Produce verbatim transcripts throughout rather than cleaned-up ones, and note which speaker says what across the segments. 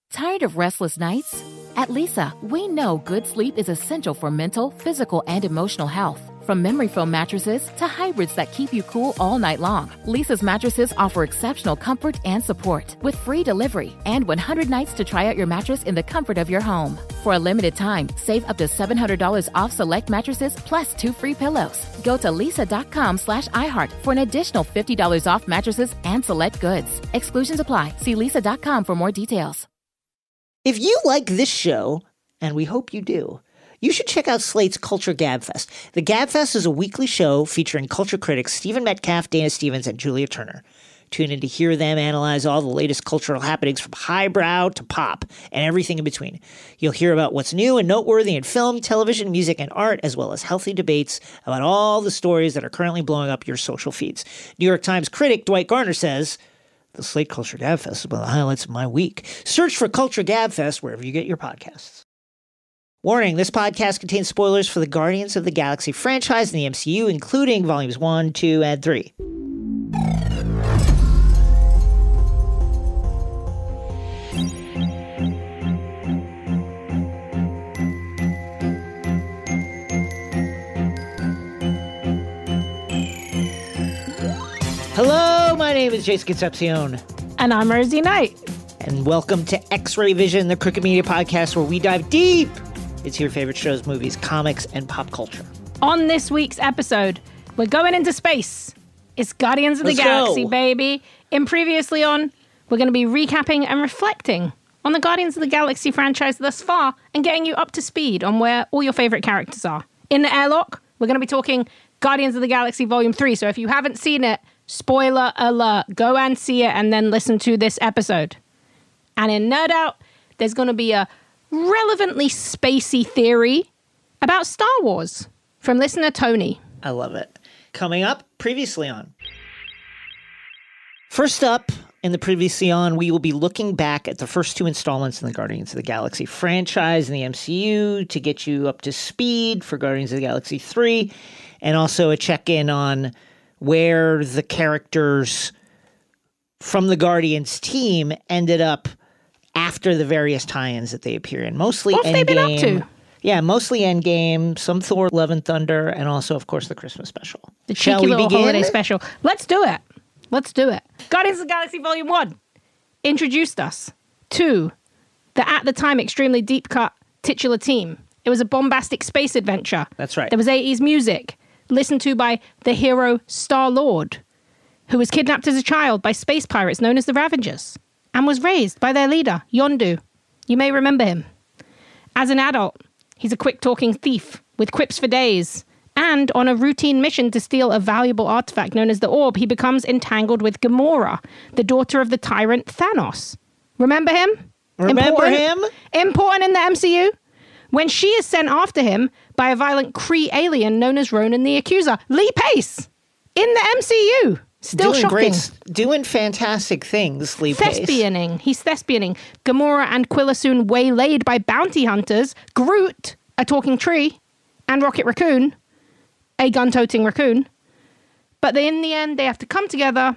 Speaker 1: Tired of restless nights? At Leesa, we know good sleep is essential for mental, physical, and emotional health. From memory foam mattresses to hybrids that keep you cool all night long, Leesa's mattresses offer exceptional comfort and support with free delivery and one hundred nights to try out your mattress in the comfort of your home. For a limited time, save up to seven hundred dollars off select mattresses plus two free pillows. Go to leesa.com slash iHeart for an additional fifty dollars off mattresses and select goods. Exclusions apply. See leesa dot com for more details.
Speaker 2: If you like this show, and we hope you do, you should check out Slate's Culture Gabfest. The Gabfest is a weekly show featuring culture critics Stephen Metcalf, Dana Stevens, and Julia Turner. Tune in to hear them analyze all the latest cultural happenings from highbrow to pop and everything in between. You'll hear about what's new and noteworthy in film, television, music, and art, as well as healthy debates about all the stories that are currently blowing up your social feeds. New York Times critic Dwight Garner says, "The Slate Culture Gabfest is one of the highlights of my week." Search for Culture Gabfest wherever you get your podcasts. Warning, this podcast contains spoilers for the Guardians of the Galaxy franchise in the M C U, including volumes one, two, and three. Hello, my name is Jason Concepcion.
Speaker 3: And I'm Rosie Knight.
Speaker 2: And welcome to X-Ray Vision, the Crooked Media podcast, where we dive deep into your favorite shows, movies, comics, and pop culture.
Speaker 3: On this week's episode, we're going into space. It's Guardians of
Speaker 2: Let's
Speaker 3: the Galaxy,
Speaker 2: go.
Speaker 3: baby. In previously on, we're going to be recapping and reflecting on the Guardians of the Galaxy franchise thus far and getting you up to speed on where all your favorite characters are. In the airlock, we're going to be talking Guardians of the Galaxy Volume three. So if you haven't seen it, spoiler alert, go and see it and then listen to this episode. And in Nerd Out, there's going to be a relevantly spacey theory about Star Wars from listener Tony.
Speaker 2: I love it. Coming up, previously on. First up, in the previously on, we will be looking back at the first two installments in the Guardians of the Galaxy franchise in the M C U to get you up to speed for Guardians of the Galaxy three, and also a check-in on where the characters from the Guardians team ended up after the various tie-ins that they appear in. Mostly
Speaker 3: What have they been up to?
Speaker 2: Yeah, mostly Endgame, some Thor, Love and Thunder, and also, of course, the Christmas special.
Speaker 3: The
Speaker 2: Shall
Speaker 3: cheeky
Speaker 2: we
Speaker 3: little
Speaker 2: begin?
Speaker 3: holiday special. Let's do it. Let's do it. Guardians of the Galaxy Volume one introduced us to the, at the time, extremely deep-cut titular team. It was a bombastic space adventure.
Speaker 2: That's right.
Speaker 3: There was eighties music, listened to by the hero Star-Lord, who was kidnapped as a child by space pirates known as the Ravengers, and was raised by their leader, Yondu. You may remember him. As an adult, he's a quick-talking thief with quips for days. And on a routine mission to steal a valuable artifact known as the Orb, he becomes entangled with Gamora, the daughter of the tyrant Thanos. Remember him?
Speaker 2: Remember
Speaker 3: Important?
Speaker 2: him?
Speaker 3: Important in the M C U? When she is sent after him by a violent Kree alien known as Ronan the Accuser. Lee Pace! In the M C U! Still
Speaker 2: doing
Speaker 3: shocking.
Speaker 2: Great, doing fantastic things, Lee Pace.
Speaker 3: Thespianing. He's thespianing. Gamora and Quill are soon waylaid by bounty hunters. Groot, a talking tree, and Rocket Raccoon, a gun-toting raccoon. But they, in the end, they have to come together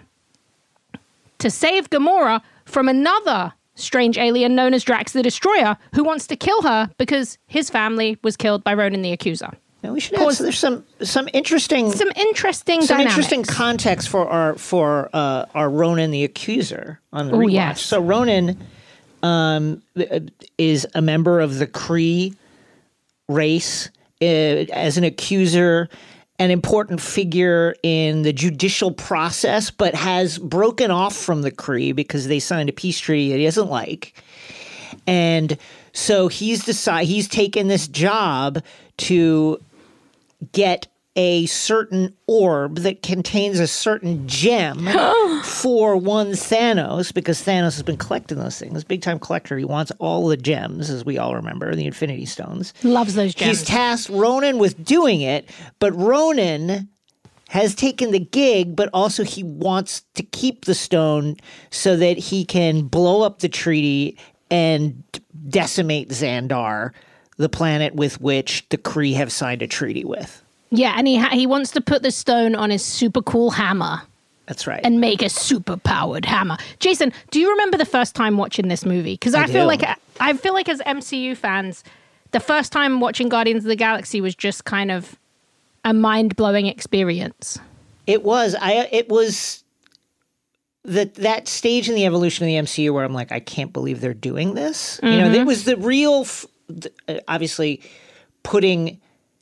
Speaker 3: to save Gamora from another strange alien known as Drax the Destroyer, who wants to kill her because his family was killed by Ronan the Accuser.
Speaker 2: Now we should have, so there's some some interesting
Speaker 3: Some interesting
Speaker 2: some
Speaker 3: dynamics.
Speaker 2: interesting context for our for uh, our Ronan the Accuser on the
Speaker 3: Ooh,
Speaker 2: rewatch.
Speaker 3: yes.
Speaker 2: So Ronan um, is a member of the Kree race uh, as an accuser, an important figure in the judicial process, but has broken off from the Kree because they signed a peace treaty that he doesn't like. And so he's decide he's taken this job to get a certain orb that contains a certain gem for one Thanos, because Thanos has been collecting those things. Big time collector. He wants all the gems, as we all remember, the Infinity Stones.
Speaker 3: Loves those gems.
Speaker 2: He's tasked Ronan with doing it, but Ronan has taken the gig, but also he wants to keep the stone so that he can blow up the treaty and decimate Xandar, the planet with which the Kree have signed a treaty with.
Speaker 3: Yeah, and he ha- he wants to put the stone on his super cool hammer.
Speaker 2: That's right.
Speaker 3: And make a super-powered hammer. Jason, do you remember the first time watching this movie? Because I, I feel like I feel like as M C U fans, the first time watching Guardians of the Galaxy was just kind of a mind-blowing experience.
Speaker 2: It was. I. It was that that stage in the evolution of the M C U where I'm like, I can't believe they're doing this. Mm-hmm. You know, it was the real, obviously, putting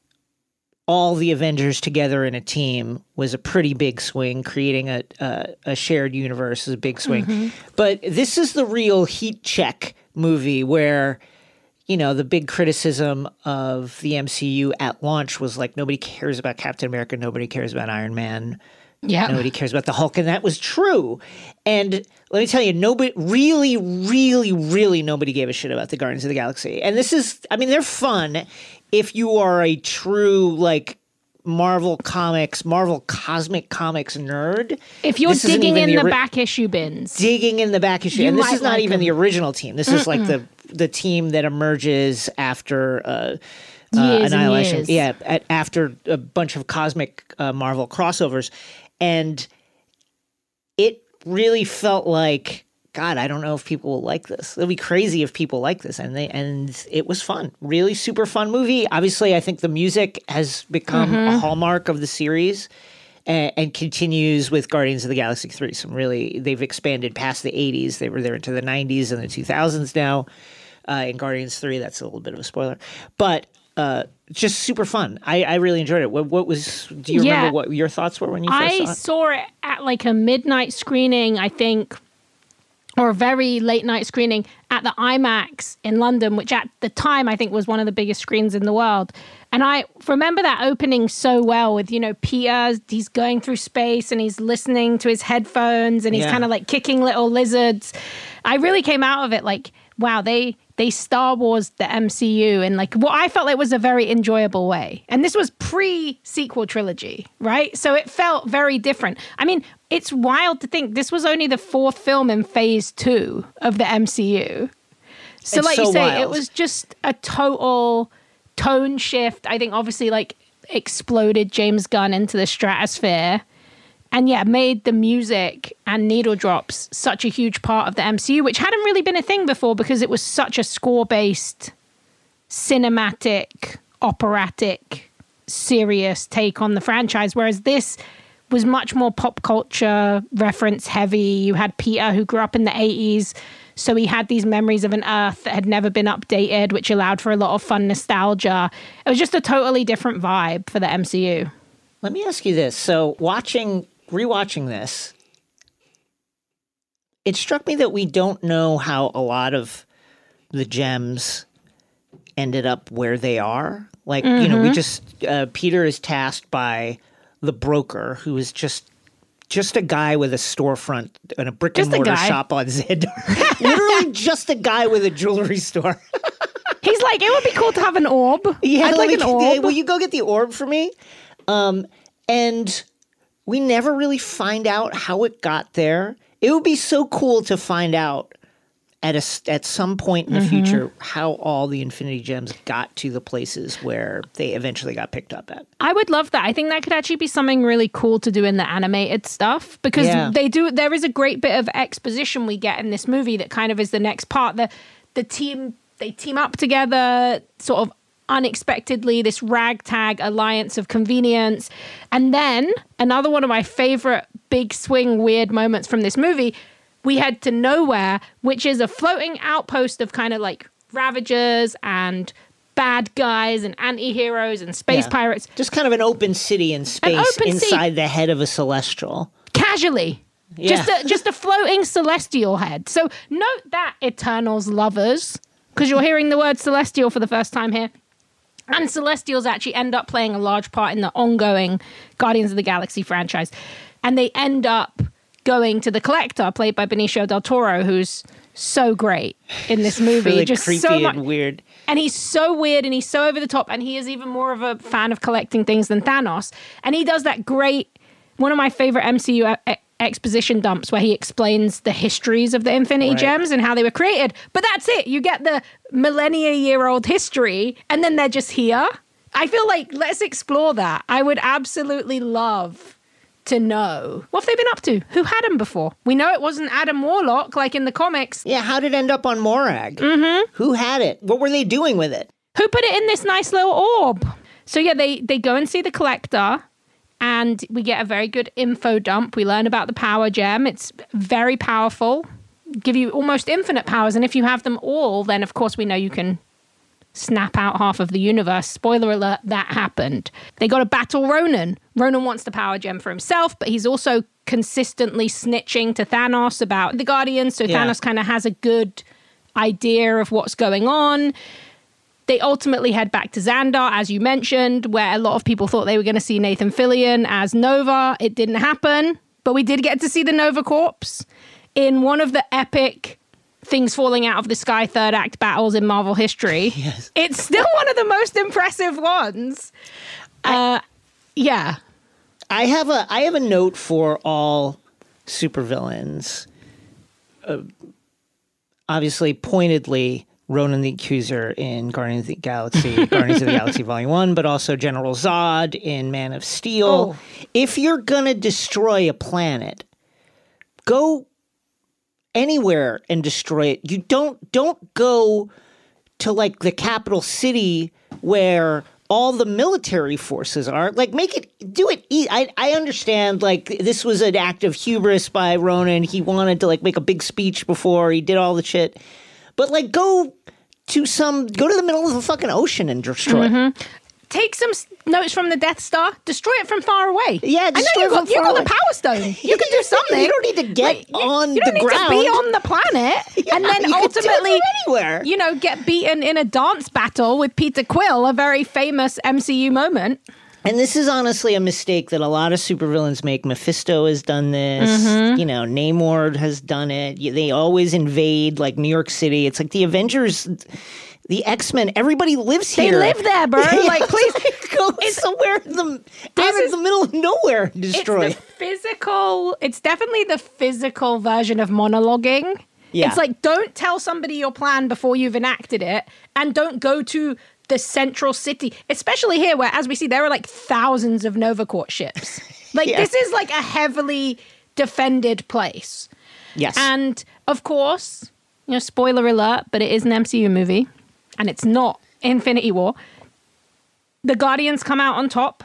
Speaker 2: all the Avengers together in a team was a pretty big swing. Creating a a, a shared universe is a big swing. Mm-hmm. But this is the real heat check movie where, you know, the big criticism of the M C U at launch was like, nobody cares about Captain America, nobody cares about Iron Man, yeah, nobody cares about the Hulk, and that was true. And let me tell you, nobody really, really, really nobody gave a shit about the Guardians of the Galaxy. And this is, I mean, they're fun if you are a true, like, Marvel Comics, Marvel Cosmic Comics nerd.
Speaker 3: If you're digging in the, the ori- back issue bins.
Speaker 2: Digging in the back issue. And this is not like even them. the original team. This Mm-mm. is like the the team that emerges after uh, uh, Annihilation. Yeah, at, after a bunch of cosmic uh, Marvel crossovers. And it really felt like, God, I don't know if people will like this. It'll be crazy if people like this. And they and it was fun. Really super fun movie. Obviously, I think the music has become mm-hmm. a hallmark of the series and, and continues with Guardians of the Galaxy three. Some really, they've expanded past the eighties. They were there into the nineties and the two thousands now. Uh, in Guardians three, that's a little bit of a spoiler. But uh, just super fun. I, I really enjoyed it. What, what was, do you yeah. remember what your thoughts were when you first
Speaker 3: I
Speaker 2: saw it?
Speaker 3: I saw it at like a midnight screening, I think, or a very late night screening at the IMAX in London, which at the time I think was one of the biggest screens in the world. And I remember that opening so well with, you know, Peter, he's going through space and he's listening to his headphones and he's yeah. kind of like kicking little lizards. I really came out of it like, wow, they they Star Wars the M C U in like what I felt like was a very enjoyable way. And this was pre-sequel trilogy, right? So it felt very different. I mean, it's wild to think this was only the fourth film in phase two of the M C U. So
Speaker 2: it's
Speaker 3: like
Speaker 2: so
Speaker 3: you say,
Speaker 2: wild.
Speaker 3: It was just a total tone shift. I think obviously like exploded James Gunn into the stratosphere. And yeah, made the music and needle drops such a huge part of the M C U, which hadn't really been a thing before because it was such a score-based, cinematic, operatic, serious take on the franchise. Whereas this was much more pop culture, reference heavy. You had Peter who grew up in the eighties, so he had these memories of an Earth that had never been updated, which allowed for a lot of fun nostalgia. It was just a totally different vibe for the M C U.
Speaker 2: Let me ask you this. So watching... Rewatching this, it struck me that we don't know how a lot of the gems ended up where they are. Like, mm-hmm. you know, we just, uh, Peter is tasked by the broker, who is just just a guy with a storefront and a brick just and mortar shop on Xandar. Literally just a guy with a jewelry store.
Speaker 3: He's like, it would be cool to have an orb.
Speaker 2: Yeah,
Speaker 3: I'd like
Speaker 2: me,
Speaker 3: an orb.
Speaker 2: Will you go get the orb for me? Um, and... We never really find out how it got there. It would be so cool to find out at a, at some point in the mm-hmm. future how all the Infinity Gems got to the places where they eventually got picked up at.
Speaker 3: I would love that. I think that could actually be something really cool to do in the animated stuff because yeah. they do. There is a great bit of exposition we get in this movie that kind of is the next part. The the team they team up together, sort of. Unexpectedly, this ragtag alliance of convenience. And then another one of my favorite big swing weird moments from this movie, we head to Nowhere, which is a floating outpost of kind of like Ravagers and bad guys and anti-heroes and space yeah. pirates.
Speaker 2: Just kind of an open city in space inside sea. the head of a celestial.
Speaker 3: Casually. Yeah. Just a, just a floating celestial head. So note that, Eternals lovers, because you're hearing the word celestial for the first time here. And Celestials actually end up playing a large part in the ongoing Guardians of the Galaxy franchise. And they end up going to the Collector, played by Benicio del Toro, who's so great in this movie.
Speaker 2: Really
Speaker 3: just
Speaker 2: creepy
Speaker 3: so much,
Speaker 2: and weird.
Speaker 3: And he's so weird and he's so over the top. And he is even more of a fan of collecting things than Thanos. And he does that great, one of my favorite M C U e- exposition dumps where he explains the histories of the Infinity right. Gems and how they were created. But that's it. You get the millennia-year-old history, and then they're just here. I feel like, let's explore that. I would absolutely love to know. What have they been up to? Who had him before? We know it wasn't Adam Warlock like in the comics.
Speaker 2: Yeah, how did it end up on Morag? Mm-hmm. Who had it? What were they doing with it?
Speaker 3: Who put it in this nice little orb? So yeah, they, they go and see the Collector, and we get a very good info dump. We learn about the power gem. It's very powerful. Give you almost infinite powers, and if you have them all, then of course we know you can snap out half of the universe. Spoiler alert, that happened. They got to battle Ronan. Ronan wants the power gem for himself, but he's also consistently snitching to Thanos about the Guardians, so yeah. Thanos kind of has a good idea of what's going on. They ultimately head back to Xandar, as you mentioned, where a lot of people thought they were going to see Nathan Fillion as Nova. It didn't happen, but we did get to see the Nova Corps in one of the epic things falling out of the sky third act battles in Marvel history.
Speaker 2: Yes.
Speaker 3: It's still one of the most impressive ones. I, uh, yeah.
Speaker 2: I have a I have a note for all supervillains. Uh, obviously, pointedly, Ronan the Accuser in Guardians of the Galaxy, Guardians of the Galaxy Volume one, but also General Zod in Man of Steel. Oh. If you're going to destroy a planet, go anywhere and destroy it. You don't don't go to like the capital city where all the military forces are. Like, make it, do it. E- I I understand, like, this was an act of hubris by Ronan. He wanted to, like, make a big speech before he did all the shit. But, like, go to some, go to the middle of the fucking ocean and destroy mm-hmm. it.
Speaker 3: Take some notes from the Death Star, destroy it from far away.
Speaker 2: Yeah,
Speaker 3: I know you got, you got the Power Stone. You can do something.
Speaker 2: You don't need to get like, on
Speaker 3: you, you
Speaker 2: the
Speaker 3: don't
Speaker 2: ground.
Speaker 3: need to be on the planet.
Speaker 2: Yeah,
Speaker 3: and then
Speaker 2: you
Speaker 3: ultimately,
Speaker 2: anywhere.
Speaker 3: you know, get beaten in a dance battle with Peter Quill, a very famous M C U moment.
Speaker 2: And this is honestly a mistake that a lot of supervillains make. Mephisto has done this. Mm-hmm. You know, Namor has done it. They always invade, like, New York City. It's like the Avengers... The X-Men, everybody lives here.
Speaker 3: They live there, bro.
Speaker 2: Yeah,
Speaker 3: like, please.
Speaker 2: Like, go somewhere in the, out of the middle of nowhere and destroy.
Speaker 3: It's the physical, it's definitely the physical version of monologuing.
Speaker 2: Yeah.
Speaker 3: It's like, don't tell somebody your plan before you've enacted it, and don't go to the central city, especially here where, as we see, there are like thousands of Nova Corps ships. Like, yeah. This is like a heavily defended place.
Speaker 2: Yes.
Speaker 3: And, of course, you know, spoiler alert, but it is an M C U movie. And it's not Infinity War. The Guardians come out on top.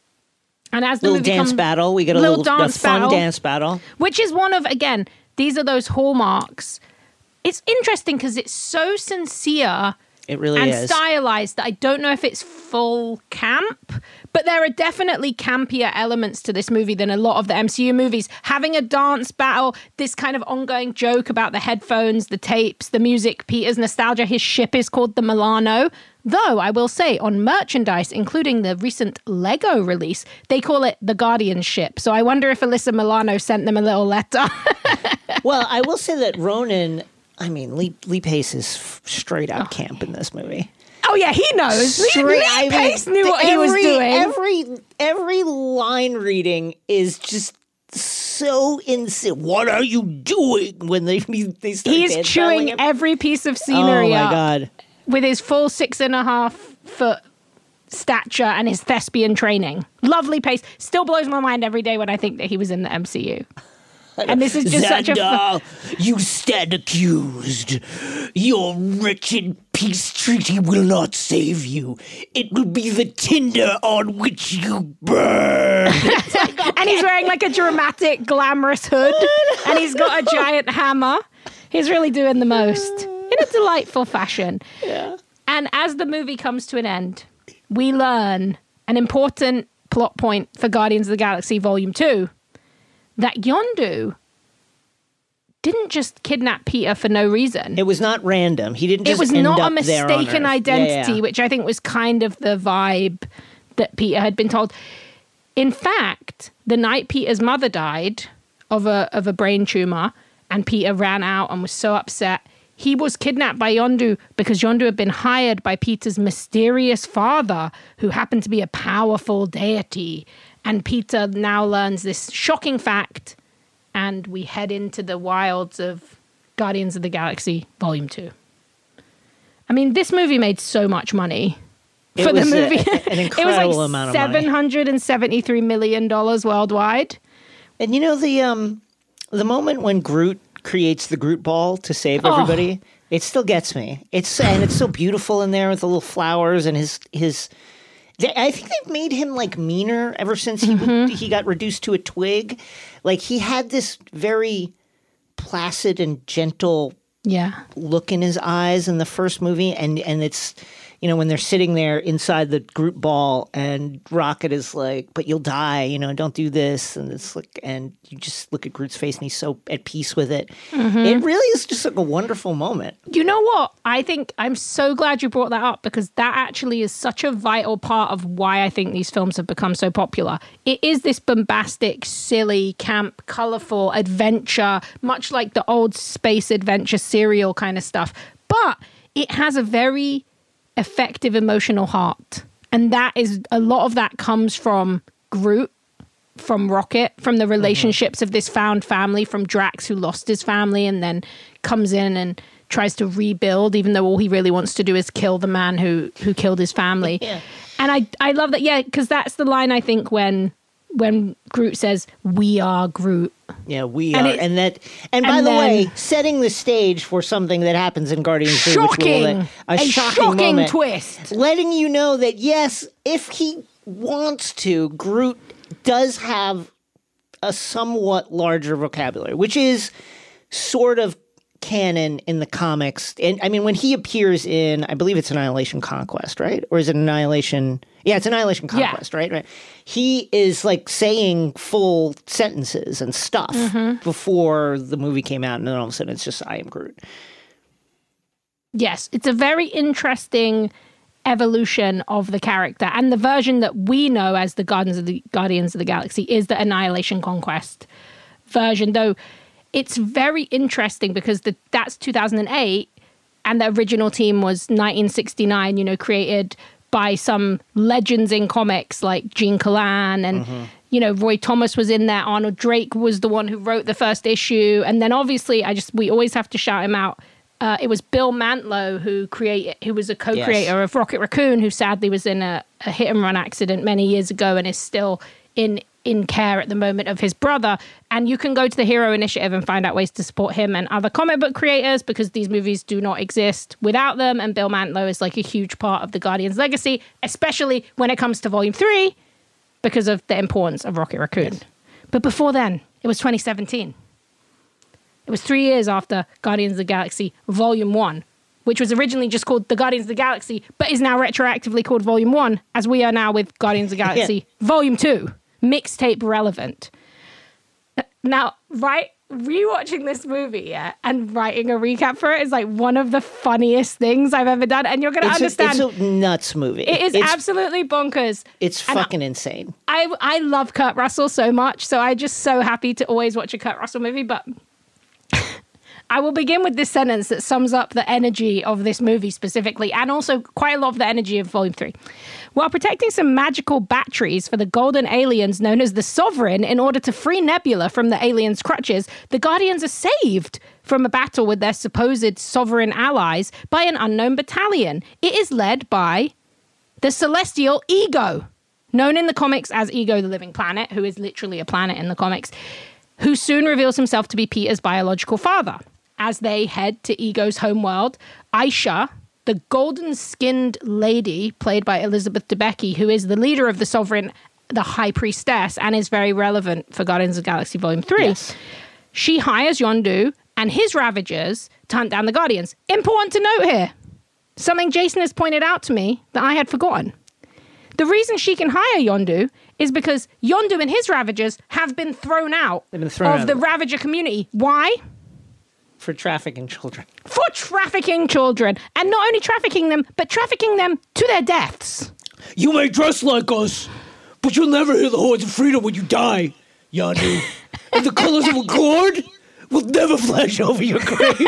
Speaker 3: And as the
Speaker 2: little
Speaker 3: movie
Speaker 2: dance
Speaker 3: comes,
Speaker 2: battle, we get a
Speaker 3: little,
Speaker 2: little
Speaker 3: dance
Speaker 2: a fun
Speaker 3: battle,
Speaker 2: dance battle.
Speaker 3: Which is one of, again, these are those hallmarks. It's interesting because it's so sincere
Speaker 2: it really
Speaker 3: and
Speaker 2: is.
Speaker 3: stylized that I don't know if it's full camp, but there are definitely campier elements to this movie than a lot of the M C U movies. Having a dance battle, this kind of ongoing joke about the headphones, the tapes, the music, Peter's nostalgia. His ship is called the Milano. Though, I will say, on merchandise, including the recent Lego release, they call it the Guardian ship. So I wonder if Alyssa Milano sent them a little letter.
Speaker 2: Well, I will say that Ronan... I mean, Lee, Lee Pace is f- straight out oh. camp in this movie.
Speaker 3: Oh, yeah, he knows.
Speaker 2: Straight,
Speaker 3: Lee, Lee
Speaker 2: I
Speaker 3: Pace
Speaker 2: mean,
Speaker 3: knew what
Speaker 2: every,
Speaker 3: he was doing.
Speaker 2: Every, every line reading is just so insane. What are you doing when they, they start
Speaker 3: He's chewing
Speaker 2: him?
Speaker 3: every piece of scenery
Speaker 2: Oh, my
Speaker 3: up
Speaker 2: God.
Speaker 3: With his full six and a half foot stature and his thespian training. Lovely Pace. Still blows my mind every day when I think that he was in the M C U. And this is just
Speaker 2: Xandar,
Speaker 3: such a...
Speaker 2: you stand accused. Your wretched peace treaty will not save you. It will be the tinder on which you burn. Like, okay.
Speaker 3: And he's wearing like a dramatic, glamorous hood. And he's got a giant hammer. He's really doing the most in a delightful fashion.
Speaker 2: Yeah.
Speaker 3: And as the movie comes to an end, we learn an important plot point for Guardians of the Galaxy Volume two. That Yondu didn't just kidnap Peter for no reason.
Speaker 2: It was not random. He didn't just
Speaker 3: It was
Speaker 2: end
Speaker 3: not
Speaker 2: up
Speaker 3: a mistaken identity,
Speaker 2: yeah, yeah.
Speaker 3: which I think was kind of the vibe that Peter had been told. In fact, the night Peter's mother died of a of a brain tumor, and Peter ran out and was so upset, he was kidnapped by Yondu because Yondu had been hired by Peter's mysterious father, who happened to be a powerful deity. And Peter now learns this shocking fact, and we head into the wilds of Guardians of the Galaxy Volume two. I mean, this movie made so much money for
Speaker 2: it
Speaker 3: the
Speaker 2: was
Speaker 3: movie.
Speaker 2: A, an incredible
Speaker 3: it was like
Speaker 2: amount of money.
Speaker 3: seven hundred seventy-three million dollars worldwide.
Speaker 2: And you know the um, the moment when Groot creates the Groot ball to save everybody, oh. it still gets me. It's and it's so beautiful in there with the little flowers and his his. They, I think they've made him like meaner ever since he mm-hmm. he got reduced to a twig. Like he had this very placid and gentle
Speaker 3: yeah.
Speaker 2: look in his eyes in the first movie, and and it's. You know, when they're sitting there inside the Groot ball and Rocket is like, but you'll die, you know, don't do this. And it's like, and you just look at Groot's face and he's so at peace with it. Mm-hmm. It really is just like a wonderful moment.
Speaker 3: You know what? I think I'm so glad you brought that up because that actually is such a vital part of why I think these films have become so popular. It is this bombastic, silly, camp, colorful adventure, much like the old space adventure serial kind of stuff. But it has a very effective emotional heart. And that is, a lot of that comes from Groot, from Rocket, from the relationships mm-hmm. of this found family, from Drax, who lost his family and then comes in and tries to rebuild, even though all he really wants to do is kill the man who who killed his family. Yeah. And I, I love that, yeah, because that's the line, I think, when when Groot says, "We are Groot."
Speaker 2: Yeah, we and are. It, and that, and by and the way, setting the stage for something that happens in Guardians
Speaker 3: shocking,
Speaker 2: three, which will, a, a shocking,
Speaker 3: shocking
Speaker 2: moment,
Speaker 3: twist.
Speaker 2: Letting you know that, yes, if he wants to, Groot does have a somewhat larger vocabulary, which is sort of canon in the comics. And I mean, when he appears in, I believe it's Annihilation Conquest, right? Or is it Annihilation? Yeah, it's Annihilation Conquest, yeah. right? Right. He is like saying full sentences and stuff mm-hmm. before the movie came out, and then all of a sudden it's just I am Groot.
Speaker 3: Yes, it's a very interesting evolution of the character, and the version that we know as the Guardians of the Guardians of the Galaxy is the Annihilation Conquest version, though. It's very interesting because the, that's two thousand eight and the original team was nineteen sixty-nine, you know, created by some legends in comics like Gene Colan and, mm-hmm. you know, Roy Thomas was in there. Arnold Drake was the one who wrote the first issue. And then obviously, I just, we always have to shout him out. Uh, it was Bill Mantlo who created, who was a co-creator yes. of Rocket Raccoon, who sadly was in a, a hit and run accident many years ago and is still in in care at the moment of his brother. And you can go to the Hero Initiative and find out ways to support him and other comic book creators because these movies do not exist without them. And Bill Mantlo is like a huge part of the Guardians legacy, especially when it comes to Volume three because of the importance of Rocket Raccoon. Yes. But before then, it was twenty seventeen. It was three years after Guardians of the Galaxy Volume one, which was originally just called The Guardians of the Galaxy, but is now retroactively called Volume one, as we are now with Guardians of the Galaxy yeah. Volume two. Mixtape relevant. Now, right, rewatching this movie, yeah, and writing a recap for it is like one of the funniest things I've ever done, and you're going to understand.
Speaker 2: A, it's a nuts movie.
Speaker 3: It is it's, absolutely bonkers.
Speaker 2: It's and fucking insane.
Speaker 3: I I love Kurt Russell so much, so I'm just so happy to always watch a Kurt Russell movie, but I will begin with this sentence that sums up the energy of this movie specifically, and also quite a lot of the energy of Volume three. While protecting some magical batteries for the golden aliens known as the Sovereign in order to free Nebula from the aliens' crutches, the Guardians are saved from a battle with their supposed Sovereign allies by an unknown battalion. It is led by the celestial Ego, known in the comics as Ego the Living Planet, who is literally a planet in the comics, who soon reveals himself to be Peter's biological father. As they head to Ego's homeworld, Aisha, the golden-skinned lady, played by Elizabeth Debicki, who is the leader of the Sovereign, the High Priestess, and is very relevant for Guardians of the Galaxy Volume three. Yes. She hires Yondu and his Ravagers to hunt down the Guardians. Important to note here, something Jason has pointed out to me that I had forgotten. The reason she can hire Yondu is because Yondu and his Ravagers have been thrown out
Speaker 2: They've been thrown
Speaker 3: of
Speaker 2: out
Speaker 3: the
Speaker 2: of
Speaker 3: Ravager community. Why?
Speaker 2: For trafficking children.
Speaker 3: For trafficking children. And not only trafficking them, but trafficking them to their deaths.
Speaker 4: You may dress like us, but you'll never hear the horns of freedom when you die, Yondu. And the colors of a gourd will never flash over your grave.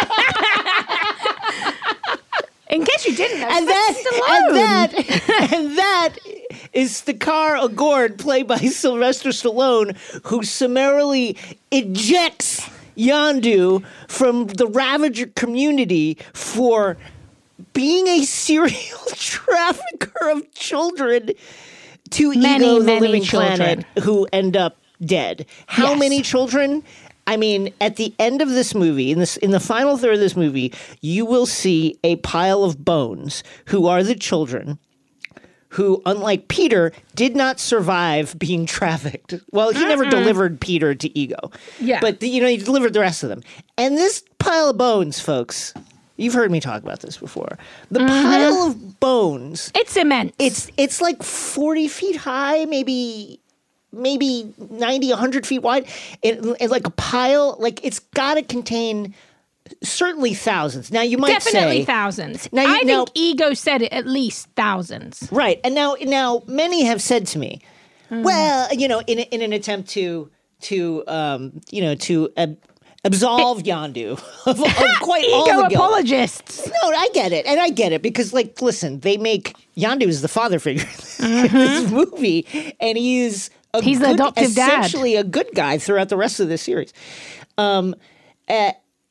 Speaker 3: In case you didn't know,
Speaker 2: and that, and that, and that is Stakar Agord, played by Sylvester Stallone, who summarily ejects Yondu from the Ravager community for being a serial trafficker of children to
Speaker 3: many,
Speaker 2: Ego, the
Speaker 3: many
Speaker 2: Living
Speaker 3: children.
Speaker 2: Planet, who end up dead. How
Speaker 3: Yes.
Speaker 2: many children? I mean, at the end of this movie, in this in the final third of this movie, you will see a pile of bones who are the children who, unlike Peter, did not survive being trafficked. Well, he never delivered Peter to Ego.
Speaker 3: Yeah.
Speaker 2: But, you know, he delivered the rest of them. And this pile of bones, folks, you've heard me talk about this before. The pile of bones,
Speaker 3: It's immense.
Speaker 2: it's it's like forty feet high, maybe maybe ninety, one hundred feet wide. It, it like a pile, like it's got to contain certainly thousands. Now, you might
Speaker 3: definitely
Speaker 2: say...
Speaker 3: thousands.
Speaker 2: Now, you-
Speaker 3: I
Speaker 2: now-
Speaker 3: think Ego said it at least thousands.
Speaker 2: Right. And now now many have said to me,
Speaker 3: Hmm.
Speaker 2: well, you know, in in an attempt to to um, you know, to ab- absolve Yondu of, of quite all
Speaker 3: Ego
Speaker 2: the guilt.
Speaker 3: apologists.
Speaker 2: No, I get it. And I get it because, like, listen, they make Yondu is the father figure in this movie, and he's a
Speaker 3: He's the
Speaker 2: good,
Speaker 3: adoptive dad.
Speaker 2: essentially a good guy throughout the rest of the series. Um, uh,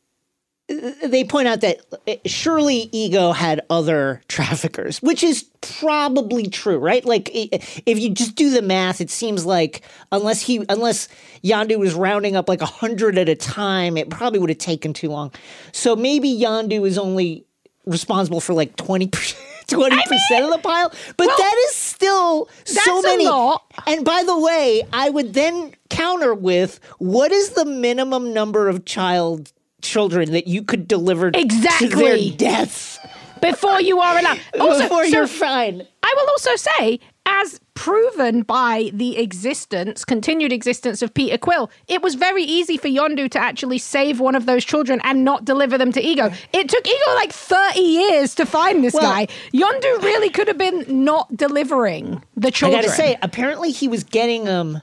Speaker 2: they point out that uh, surely Ego had other traffickers, which is probably true, right? Like, i- if you just do the math, it seems like unless he, unless Yondu was rounding up like a hundred at a time, it probably would have taken too long. So maybe Yondu is only responsible for like twenty percent. Twenty percent of the pile, but
Speaker 3: well,
Speaker 2: that is still so
Speaker 3: that's a
Speaker 2: many.
Speaker 3: lot.
Speaker 2: And by the way, I would then counter with, what is the minimum number of child children that you could deliver to
Speaker 3: Exactly.
Speaker 2: their deaths
Speaker 3: Before you are allowed. Also,
Speaker 2: before
Speaker 3: so
Speaker 2: you're fine?
Speaker 3: I will also say, as proven by the existence, continued existence of Peter Quill, it was very easy for Yondu to actually save one of those children and not deliver them to Ego. It took Ego like thirty years to find this
Speaker 2: Well-
Speaker 3: guy. Yondu really could have been not delivering the
Speaker 2: I
Speaker 3: children.
Speaker 2: gotta say, apparently he was getting um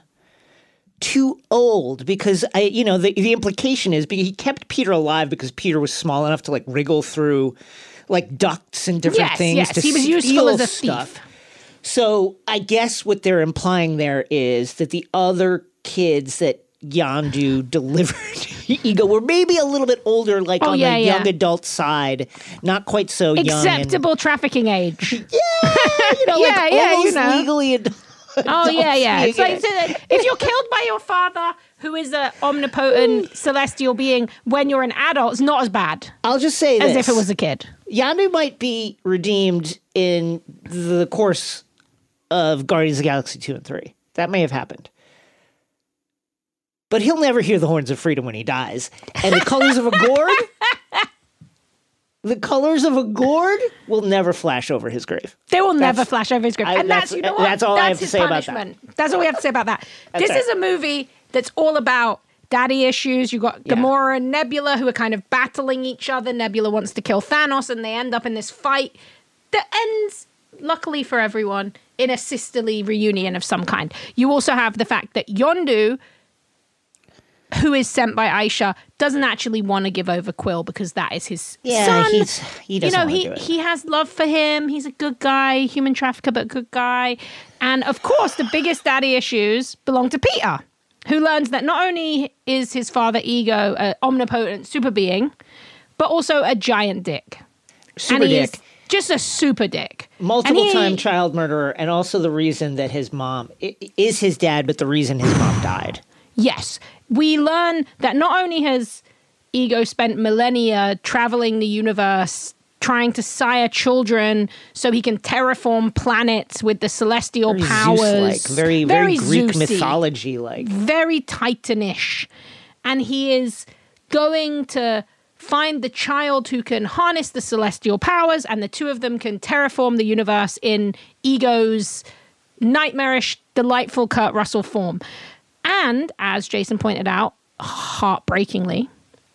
Speaker 2: too old because I, you know, the the implication is because he kept Peter alive because Peter was small enough to like wriggle through like ducts and different
Speaker 3: Yes,
Speaker 2: things.
Speaker 3: yes,
Speaker 2: to
Speaker 3: he was useful
Speaker 2: steal
Speaker 3: as a
Speaker 2: stuff.
Speaker 3: thief.
Speaker 2: So I guess what they're implying there is that the other kids that Yondu delivered to Ego were maybe a little bit older, like
Speaker 3: Oh,
Speaker 2: on
Speaker 3: yeah,
Speaker 2: the
Speaker 3: yeah.
Speaker 2: young adult side, not quite so young. and-
Speaker 3: Acceptable trafficking age.
Speaker 2: yeah, you know,
Speaker 3: Yeah,
Speaker 2: like
Speaker 3: yeah, you
Speaker 2: almost
Speaker 3: know.
Speaker 2: legally ad-
Speaker 3: Oh yeah, yeah.
Speaker 2: adults
Speaker 3: It's like,
Speaker 2: being-
Speaker 3: so if you're killed by your father, who is an omnipotent celestial being, when you're an adult, it's not as bad
Speaker 2: I'll just say
Speaker 3: as
Speaker 2: this.
Speaker 3: if it was a kid.
Speaker 2: Yondu might be redeemed in the course of Guardians of the Galaxy two and three. That may have happened. But he'll never hear the horns of freedom when he dies. And the colors of a gourd, the colors of a gourd will never flash over his grave.
Speaker 3: They will never
Speaker 2: That's-
Speaker 3: flash over his grave.
Speaker 2: I-
Speaker 3: and that's,
Speaker 2: that's-
Speaker 3: you know what?
Speaker 2: that's all I have to
Speaker 3: his
Speaker 2: say about that.
Speaker 3: punishment. That's all we have to say about that. this
Speaker 2: right.
Speaker 3: is a movie that's all about daddy issues. You've got
Speaker 2: Yeah.
Speaker 3: Gamora and Nebula who are kind of battling each other. Nebula wants to kill Thanos, and they end up in this fight that ends, luckily for everyone, in a sisterly reunion of some kind. You also have the fact that Yondu, who is sent by Aisha, doesn't actually want to give over Quill because that is his
Speaker 2: Yeah,
Speaker 3: son.
Speaker 2: he's he
Speaker 3: You
Speaker 2: doesn't
Speaker 3: know,
Speaker 2: want to
Speaker 3: he,
Speaker 2: do it.
Speaker 3: he has love for him. He's a good guy, human trafficker, but good guy. And of course, the biggest daddy issues belong to Peter, who learns that not only is his father Ego an omnipotent super being, but also a giant dick.
Speaker 2: Super
Speaker 3: and he
Speaker 2: dick.
Speaker 3: is just a super dick.
Speaker 2: Multiple
Speaker 3: And he-
Speaker 2: time child murderer, and also the reason that his mom i- is his dad, but the reason his mom died.
Speaker 3: Yes. We learn that not only has Ego spent millennia traveling the universe, trying to sire children so he can terraform planets with the celestial
Speaker 2: Very
Speaker 3: powers.
Speaker 2: Zeus-like, very very, Greek
Speaker 3: Zeusy,
Speaker 2: mythology like.
Speaker 3: very Titanish. And he is going to find the child who can harness the celestial powers, and the two of them can terraform the universe in Ego's nightmarish, delightful Kurt Russell form. And, as Jason pointed out, heartbreakingly,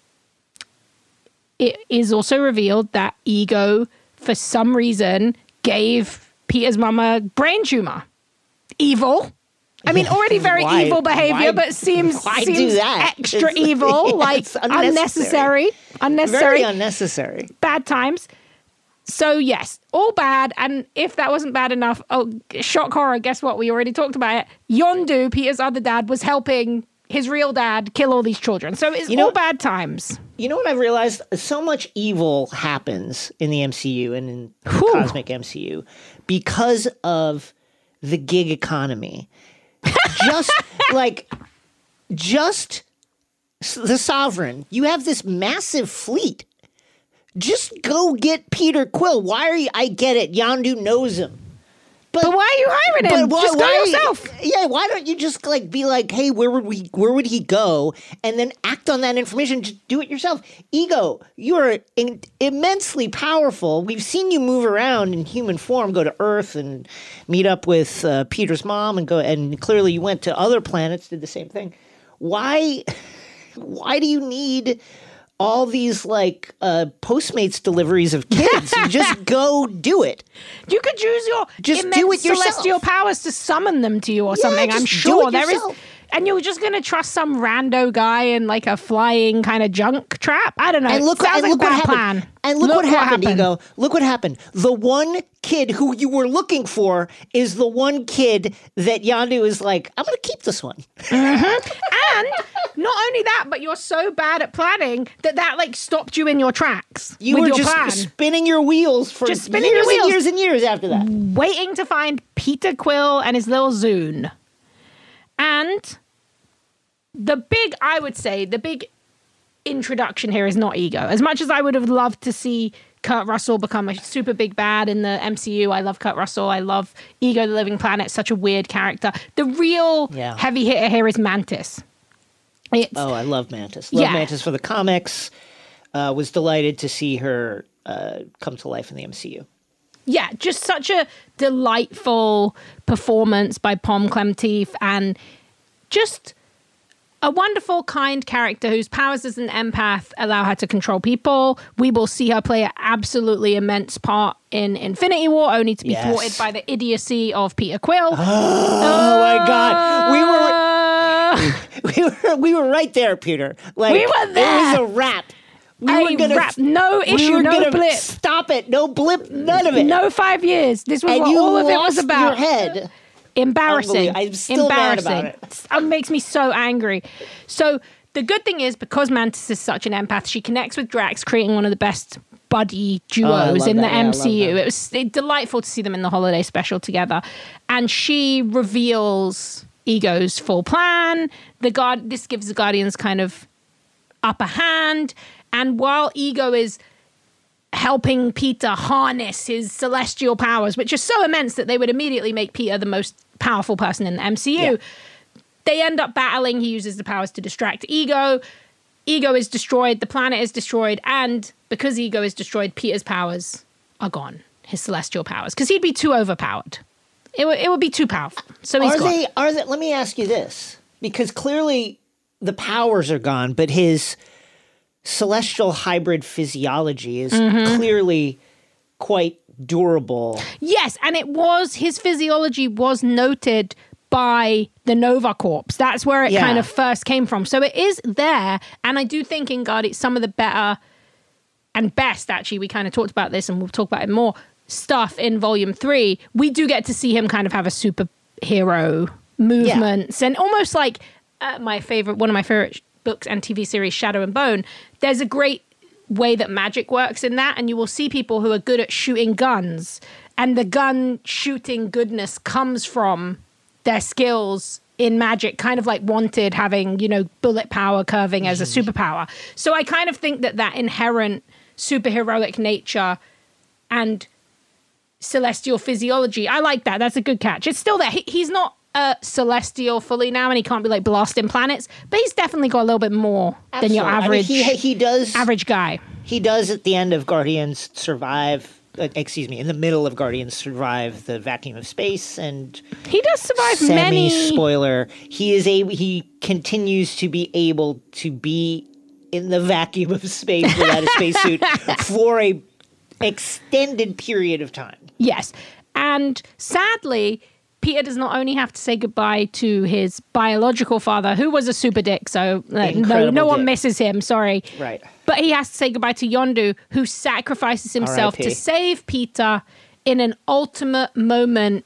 Speaker 3: it is also revealed that Ego, for some reason, gave Peter's mum a brain tumor. Evil. I mean, already very
Speaker 2: Why-
Speaker 3: evil behavior,
Speaker 2: why-
Speaker 3: but seems,
Speaker 2: why do
Speaker 3: seems
Speaker 2: that?
Speaker 3: extra
Speaker 2: It's-
Speaker 3: evil,
Speaker 2: yeah,
Speaker 3: like
Speaker 2: it's unnecessary.
Speaker 3: unnecessary, unnecessary,
Speaker 2: Very unnecessary.
Speaker 3: bad times. So yes, all bad. And if that wasn't bad enough, oh, shock horror, guess what? We already talked about it. Yondu, Peter's other dad, was helping his real dad kill all these children. So it's
Speaker 2: You know-
Speaker 3: all bad times.
Speaker 2: You know what I've realized? So much evil happens in the M C U and in the
Speaker 3: Whew.
Speaker 2: cosmic M C U because of the gig economy. Just like just the Sovereign. You have this massive fleet. Just go get Peter Quill. Why are you? I get it. Yondu knows him. But,
Speaker 3: but why are you hiring him?
Speaker 2: Why,
Speaker 3: just go
Speaker 2: why,
Speaker 3: yourself.
Speaker 2: Yeah, why don't you just like be like, hey, where would we? Where would he go? And then act on that information. Just do it yourself. Ego, you are in, immensely powerful. We've seen you move around in human form, go to Earth and meet up with uh, Peter's mom, and go. And clearly, you went to other planets, did the same thing. Why? Why do you need all these like uh, Postmates deliveries of kids? Just go do it.
Speaker 3: You could use your
Speaker 2: just
Speaker 3: immense
Speaker 2: do it yourself.
Speaker 3: celestial powers to summon them to you or
Speaker 2: Yeah,
Speaker 3: something.
Speaker 2: just
Speaker 3: I'm
Speaker 2: do
Speaker 3: sure
Speaker 2: it
Speaker 3: there is.
Speaker 2: yourself.
Speaker 3: And you're just going to trust some rando guy in like a flying kind of junk trap? I don't know.
Speaker 2: And look,
Speaker 3: Sounds
Speaker 2: and
Speaker 3: like
Speaker 2: look
Speaker 3: a
Speaker 2: what
Speaker 3: bad
Speaker 2: happened.
Speaker 3: plan.
Speaker 2: And look,
Speaker 3: Look
Speaker 2: what,
Speaker 3: what
Speaker 2: happened,
Speaker 3: happened.
Speaker 2: Ego. Look what happened. The one kid who you were looking for is the one kid that Yondu is like, I'm going to keep this one.
Speaker 3: And not only that, but you're so bad at planning that that like stopped you in your tracks
Speaker 2: You
Speaker 3: with
Speaker 2: were
Speaker 3: your
Speaker 2: just
Speaker 3: plan.
Speaker 2: spinning your wheels for
Speaker 3: Just spinning
Speaker 2: years
Speaker 3: your wheels.
Speaker 2: and years and years after that.
Speaker 3: Waiting to find Peter Quill and his little Zune. And the big, I would say, the big introduction here is not Ego. As much as I would have loved to see Kurt Russell become a super big bad in the M C U, I love Kurt Russell. I love Ego the Living Planet, such a weird character. The real
Speaker 2: Yeah.
Speaker 3: heavy hitter here is Mantis. It's,
Speaker 2: Oh, I love Mantis. Love
Speaker 3: Yeah.
Speaker 2: Mantis for the comics. Uh, was delighted to see her uh, come to life in the M C U.
Speaker 3: Yeah, just such a delightful performance by Pom Klementieff, and just a wonderful, kind character whose powers as an empath allow her to control people. We will see her play an absolutely immense part in Infinity War, only to be
Speaker 2: Yes.
Speaker 3: thwarted by the idiocy of Peter Quill.
Speaker 2: Oh my God, we were
Speaker 3: Uh,
Speaker 2: we were we were right there, Peter. Like
Speaker 3: We were there.
Speaker 2: It was a wrap. We
Speaker 3: A
Speaker 2: were gonna
Speaker 3: wrap. No
Speaker 2: we
Speaker 3: issue,
Speaker 2: were
Speaker 3: no
Speaker 2: gonna
Speaker 3: blip.
Speaker 2: Stop it. No blip. None of it.
Speaker 3: no five years. This was
Speaker 2: and
Speaker 3: what
Speaker 2: you
Speaker 3: all of it
Speaker 2: lost
Speaker 3: was about.
Speaker 2: your head.
Speaker 3: Embarrassing.
Speaker 2: Unbelievable. I'm still mad
Speaker 3: Embarrassing.
Speaker 2: about it.
Speaker 3: It's- It makes me so angry. So the good thing is, because Mantis is such an empath, she connects with Drax, creating one of the best buddy duos
Speaker 2: Oh, I love
Speaker 3: in the
Speaker 2: that. Yeah, I
Speaker 3: M C U.
Speaker 2: love that.
Speaker 3: It was it, delightful to see them in the holiday special together. And she reveals Ego's full plan. The guard. This gives the Guardians kind of upper hand. And while Ego is helping Peter harness his celestial powers, which are so immense that they would immediately make Peter the most powerful person in the M C U.
Speaker 2: Yeah.
Speaker 3: They end up battling. He uses the powers to distract Ego. Ego is destroyed. The planet is destroyed. And because Ego is destroyed, Peter's powers are gone. His celestial powers. Because he'd be too overpowered. It, w- it would be too powerful. So he's
Speaker 2: Are
Speaker 3: gone.
Speaker 2: they? Are they? Let me ask you this, because clearly the powers are gone, but his celestial hybrid physiology is
Speaker 3: Mm-hmm.
Speaker 2: clearly quite durable.
Speaker 3: Yes, and it was, his physiology was noted by the Nova Corps. That's where it
Speaker 2: Yeah.
Speaker 3: kind of first came from. So it is there, and I do think in God, it's some of the better and best, actually, we kind of talked about this, and we'll talk about it more, stuff in Volume three. We do get to see him kind of have a superhero movements, and almost like uh, my favorite, one of my favorite books and T V series, Shadow and Bone. There's a great way that magic works in that, and you will see people who are good at shooting guns, and the gun shooting goodness comes from their skills in magic, kind of like Wanted having, you know, bullet power curving as a superpower. So I kind of think that that inherent superheroic nature and celestial physiology, I like that. That's a good catch. It's still there. He, he's not uh, celestial fully now, and he can't be like blasting planets, but he's definitely got a little bit more than your
Speaker 2: Absolutely. I mean,
Speaker 3: average
Speaker 2: he he does
Speaker 3: average guy.
Speaker 2: he does at the end of Guardians survive. Uh, excuse me, in the middle of Guardians survive the vacuum of space, and
Speaker 3: He does survive
Speaker 2: semi
Speaker 3: many.
Speaker 2: spoiler. He is able. He continues to be able to be in the vacuum of space without a spacesuit for a extended period of time.
Speaker 3: Yes. And sadly, Peter does not only have to say goodbye to his biological father, who was a super dick, so like, no,
Speaker 2: Incredible
Speaker 3: no one
Speaker 2: dick.
Speaker 3: misses him, sorry.
Speaker 2: Right.
Speaker 3: But he has to say goodbye to Yondu, who sacrifices himself
Speaker 2: R I P
Speaker 3: to save Peter in an ultimate moment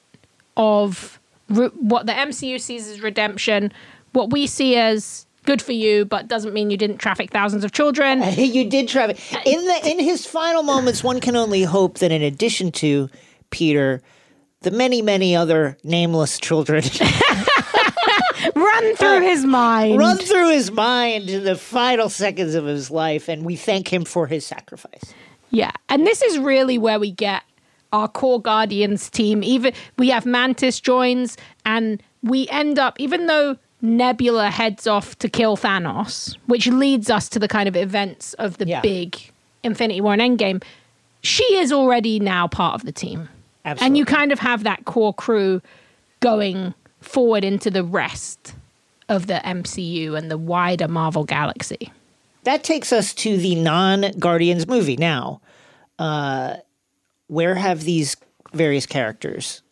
Speaker 3: of re- what the M C U sees as redemption, what we see as good for you, but doesn't mean you didn't traffic thousands of children.
Speaker 2: You did traffic. In the in his final moments, one can only hope that in addition to Peter, the many, many other nameless children
Speaker 3: Run through his mind.
Speaker 2: Run through his mind in the final seconds of his life, and we thank him for his sacrifice.
Speaker 3: Yeah, and this is really where we get our core Guardians team. Even we have Mantis joins, and we end up, even though Nebula heads off to kill Thanos, which leads us to the kind of events of the
Speaker 2: Yeah.
Speaker 3: big Infinity War and Endgame, she is already now part of the team.
Speaker 2: Absolutely.
Speaker 3: And you kind of have that core crew going forward into the rest of the M C U and the wider Marvel galaxy.
Speaker 2: That takes us to the non-Guardians movie. Now, uh, where have these various characters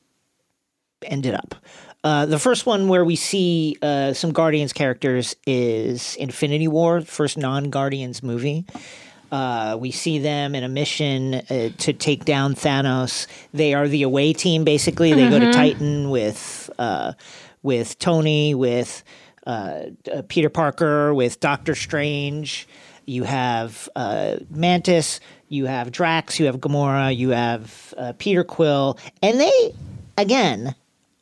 Speaker 2: ended up? Uh, the first one where we see uh, some Guardians characters is Infinity War, first non-Guardians movie. Uh, we see them in a mission uh, to take down Thanos. They are the away team, basically. They go to Titan with uh, with Tony, with uh, uh, Peter Parker, with Doctor Strange. You have uh, Mantis, you have Drax, you have Gamora, you have uh, Peter Quill. And they, again,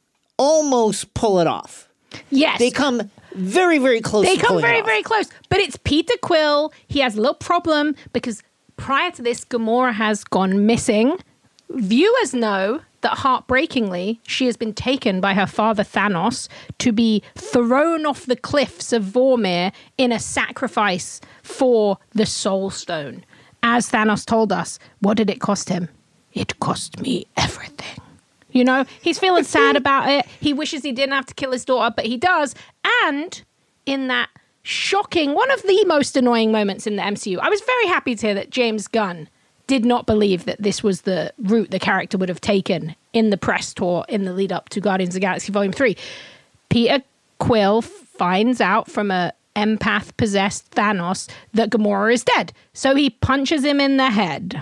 Speaker 2: almost pull it off.
Speaker 3: Yes.
Speaker 2: They come very, very close
Speaker 3: They
Speaker 2: to
Speaker 3: come
Speaker 2: pulling
Speaker 3: very,
Speaker 2: it off.
Speaker 3: very close. But it's Peter Quill. He has a little problem because prior to this, Gamora has gone missing. Viewers know that heartbreakingly, she has been taken by her father Thanos to be thrown off the cliffs of Vormir in a sacrifice for the Soul Stone. As Thanos told us, what did it cost him? It cost me everything. You know, he's feeling sad about it. He wishes he didn't have to kill his daughter, but he does. And in that shocking, one of the most annoying moments in the M C U, I was very happy to hear that James Gunn did not believe that this was the route the character would have taken in the press tour in the lead up to Guardians of the Galaxy Volume three. Peter Quill finds out from a empath-possessed Thanos that Gamora is dead. So he punches him in the head.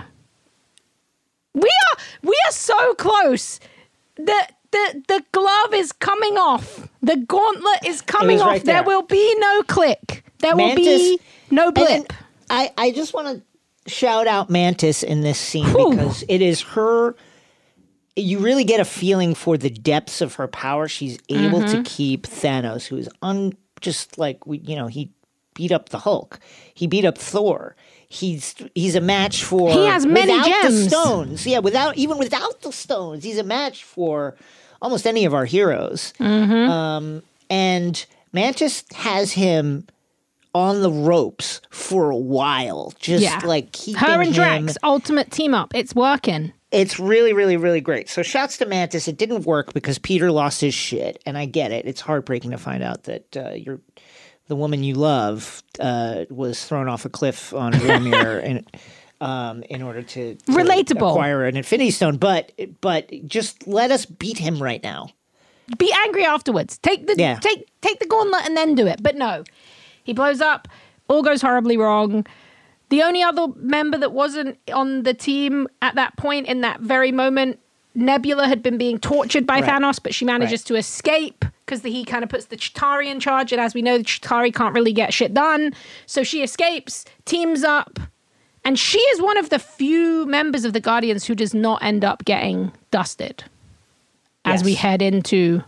Speaker 3: We are we are so close. The the the glove is coming off. The gauntlet is coming
Speaker 2: was
Speaker 3: off.
Speaker 2: right
Speaker 3: there.
Speaker 2: there.
Speaker 3: will be no click. There will
Speaker 2: Mantis-
Speaker 3: be no
Speaker 2: And then
Speaker 3: blip.
Speaker 2: I, I just want to shout out Mantis in this scene
Speaker 3: Whew.
Speaker 2: because it is her. You really get a feeling for the depths of her power. She's able
Speaker 3: Mm-hmm.
Speaker 2: to keep Thanos, who is un just like we, you know, he beat up the Hulk. He beat up Thor. He's he's a match for.
Speaker 3: He has many
Speaker 2: without
Speaker 3: gems.
Speaker 2: the stones. Yeah, without even without the stones, he's a match for almost any of our heroes.
Speaker 3: Mm-hmm.
Speaker 2: Um, and Mantis has him on the ropes for a while, just
Speaker 3: Yeah.
Speaker 2: like keeping
Speaker 3: Her and
Speaker 2: him.
Speaker 3: Drax, ultimate team up. It's working.
Speaker 2: It's really, really, really great. So shouts to Mantis. It didn't work because Peter lost his shit, and I get it. It's heartbreaking to find out that uh, you're the woman you love uh, was thrown off a cliff on Vormir in, um, in order to, to
Speaker 3: Relatable.
Speaker 2: acquire an Infinity Stone. But but just let us beat him right now.
Speaker 3: Be angry afterwards. Take the
Speaker 2: Yeah.
Speaker 3: take take the gauntlet and then do it. But no, he blows up. All goes horribly wrong. The only other member that wasn't on the team at that point, in that very moment, Nebula had been being tortured by
Speaker 2: Right.
Speaker 3: Thanos, but she manages
Speaker 2: Right.
Speaker 3: to escape because he kind of puts the Chitauri in charge. And as we know, the Chitauri can't really get shit done. So she escapes, teams up, and she is one of the few members of the Guardians who does not end up getting dusted as
Speaker 2: Yes.
Speaker 3: we head into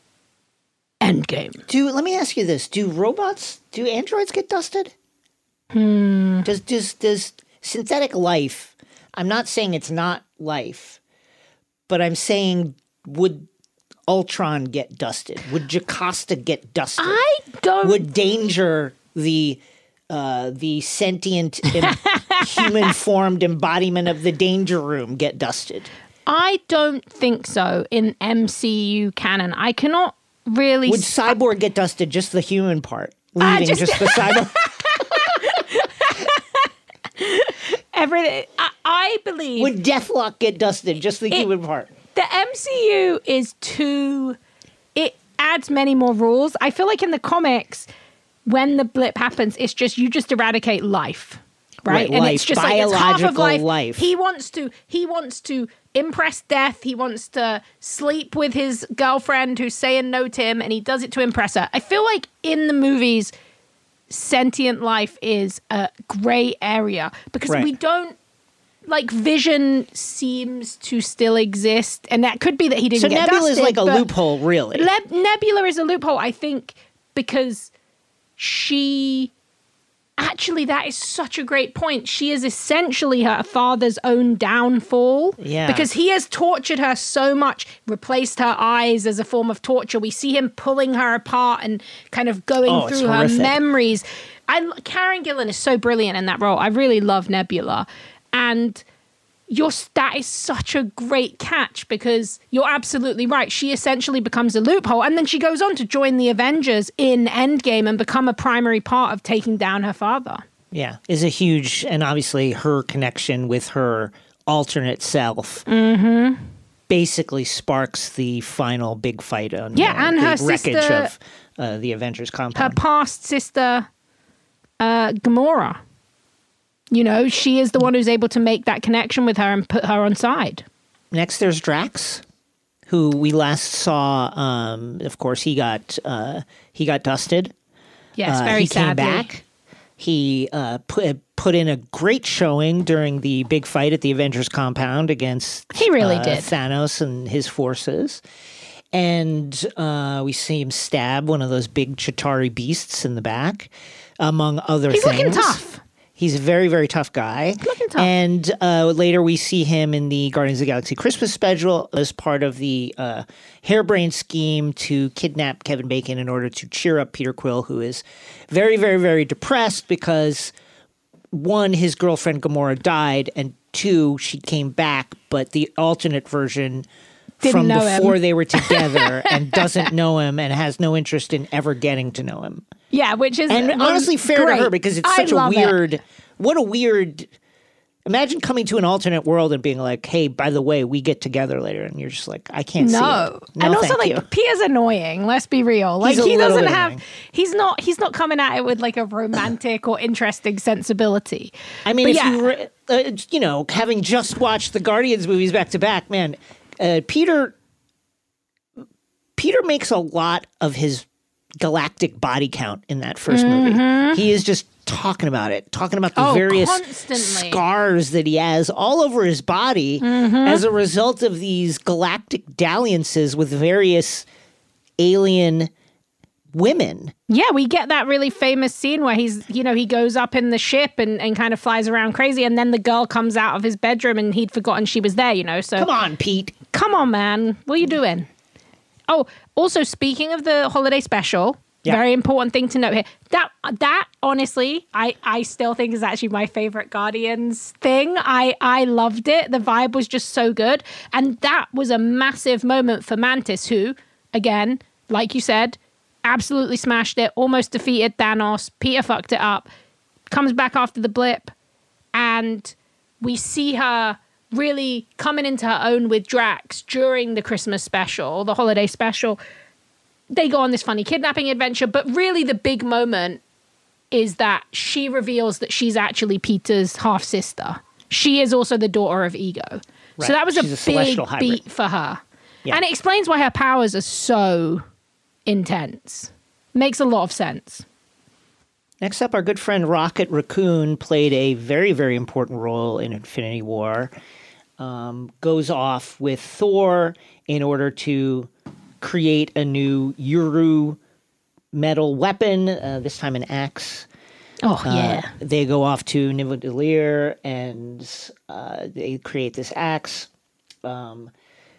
Speaker 3: Endgame.
Speaker 2: Do let me ask you this: Do robots, do androids get dusted? Hmm. Does does does synthetic life? I'm not saying it's not life, but I'm saying would Ultron get dusted? Would Jocasta get dusted?
Speaker 3: I don't.
Speaker 2: Would Danger, the uh, the sentient human formed embodiment of the Danger Room, get dusted?
Speaker 3: I don't think so in M C U canon. I cannot really.
Speaker 2: Would
Speaker 3: s-
Speaker 2: Cyborg get dusted? Just the human part,
Speaker 3: I
Speaker 2: leaving
Speaker 3: just-
Speaker 2: just the cyborg.
Speaker 3: everything. I, I believe
Speaker 2: Would Deathlock get dusted? Just the
Speaker 3: It-
Speaker 2: human part.
Speaker 3: the M C U is too. It adds many more rules. I feel like in the comics, when the blip happens, it's just you just eradicate life. Right,
Speaker 2: Right,
Speaker 3: and
Speaker 2: life,
Speaker 3: it's just like it's half of
Speaker 2: biological
Speaker 3: life.
Speaker 2: life.
Speaker 3: He wants to. He wants to impress death. He wants to sleep with his girlfriend who's saying no to him, and he does it to impress her. I feel like in the movies, sentient life is a gray area because
Speaker 2: Right.
Speaker 3: we don't like Vision seems to still exist, and that could be that he didn't
Speaker 2: So
Speaker 3: get
Speaker 2: Nebula is
Speaker 3: dusted,
Speaker 2: like a
Speaker 3: but
Speaker 2: loophole, really.
Speaker 3: Leb- Nebula is a loophole, I think, because she... Actually, that is such a great point. She is essentially her father's own downfall.
Speaker 2: Yeah.
Speaker 3: Because he has tortured her so much, replaced her eyes as a form of torture. We see him pulling her apart and kind of going
Speaker 2: Oh, it's
Speaker 3: through her
Speaker 2: horrific.
Speaker 3: memories. I, Karen Gillan is so brilliant in that role. I really love Nebula. And your that is such a great catch because you're absolutely right. She essentially becomes a loophole, and then she goes on to join the Avengers in Endgame and become a primary part of taking down her father.
Speaker 2: Yeah, is a huge, and obviously her connection with her alternate self
Speaker 3: Mm-hmm.
Speaker 2: basically sparks the final big fight on
Speaker 3: Yeah,
Speaker 2: uh,
Speaker 3: and
Speaker 2: the
Speaker 3: her
Speaker 2: wreckage
Speaker 3: sister-
Speaker 2: of uh, the Avengers
Speaker 3: Her
Speaker 2: compound.
Speaker 3: past sister, uh, Gamora. You know, she is the one who's able to make that connection with her and put her on side.
Speaker 2: Next, there's Drax, who we last saw. Um, of course, he got uh, he got dusted.
Speaker 3: Yes,
Speaker 2: Uh,
Speaker 3: very
Speaker 2: he
Speaker 3: sadly.
Speaker 2: came back. He uh, put put in a great showing during the big fight at the Avengers compound against
Speaker 3: He really
Speaker 2: uh,
Speaker 3: did.
Speaker 2: Thanos and his forces. And uh, we see him stab one of those big Chitauri beasts in the back, among other
Speaker 3: He's
Speaker 2: things.
Speaker 3: looking tough.
Speaker 2: He's a very, very tough guy.
Speaker 3: Looking tough.
Speaker 2: And uh, later we see him in the Guardians of the Galaxy Christmas special as part of the uh, harebrained scheme to kidnap Kevin Bacon in order to cheer up Peter Quill, who is very, very, very depressed because, one, his girlfriend Gamora died, and two, she came back, but the alternate version
Speaker 3: Didn't
Speaker 2: from
Speaker 3: know him.
Speaker 2: before they were together and doesn't know him and has no interest in ever getting to know him.
Speaker 3: Yeah, which is
Speaker 2: And
Speaker 3: was
Speaker 2: honestly, fair
Speaker 3: great.
Speaker 2: to her because it's
Speaker 3: I
Speaker 2: such a
Speaker 3: love it.
Speaker 2: weird. What a weird. Imagine coming to an alternate world and being like, "Hey, by the way, we get together later," and you're just like, "I can't see
Speaker 3: No.
Speaker 2: it." No,
Speaker 3: and also
Speaker 2: thank
Speaker 3: like
Speaker 2: you.
Speaker 3: Pia's annoying, let's be real. Like
Speaker 2: He's a
Speaker 3: he
Speaker 2: little
Speaker 3: doesn't
Speaker 2: bit
Speaker 3: have
Speaker 2: annoying.
Speaker 3: he's not he's not coming at it with like a romantic or interesting sensibility.
Speaker 2: I mean,
Speaker 3: But
Speaker 2: if
Speaker 3: yeah.
Speaker 2: you re- uh, you know, having just watched the Guardians movies back to back, man, uh, Peter Peter makes a lot of his galactic body count in that 1st movie. He is just talking about it, talking about the
Speaker 3: Mm-hmm. Oh,
Speaker 2: various
Speaker 3: constantly.
Speaker 2: scars that he has all over his body
Speaker 3: Mm-hmm.
Speaker 2: as a result of these galactic dalliances with various alien women.
Speaker 3: Yeah, we get that really famous scene where he's, you know, he goes up in the ship and, and kind of flies around crazy, and then the girl comes out of his bedroom and he'd forgotten she was there, you know. So
Speaker 2: Come on, Pete.
Speaker 3: come on, man. What are you doing? Oh, also, speaking of the holiday special,
Speaker 2: Yeah.
Speaker 3: very important thing to note here. That, that honestly, I, I still think is actually my favorite Guardians thing. I, I loved it. The vibe was just so good. And that was a massive moment for Mantis, who, again, like you said, absolutely smashed it, almost defeated Thanos. Peter fucked it up, comes back after the blip, and we see her really coming into her own with Drax during the Christmas special, the holiday special. They go on this funny kidnapping adventure, but really the big moment is that she reveals that she's actually Peter's half sister. She is also the daughter of Ego.
Speaker 2: Right.
Speaker 3: So that was
Speaker 2: She's a
Speaker 3: a
Speaker 2: celestial
Speaker 3: big
Speaker 2: hybrid.
Speaker 3: beat for her.
Speaker 2: Yeah.
Speaker 3: And it explains why her powers are so intense. Makes a lot of sense.
Speaker 2: Next up, our good friend Rocket Raccoon played a very, very important role in Infinity War. Um, goes off with Thor in order to create a new Uru metal weapon, uh, this time an axe.
Speaker 3: Oh,
Speaker 2: Uh,
Speaker 3: yeah.
Speaker 2: They go off to Nidavellir and uh, they create this axe. Um,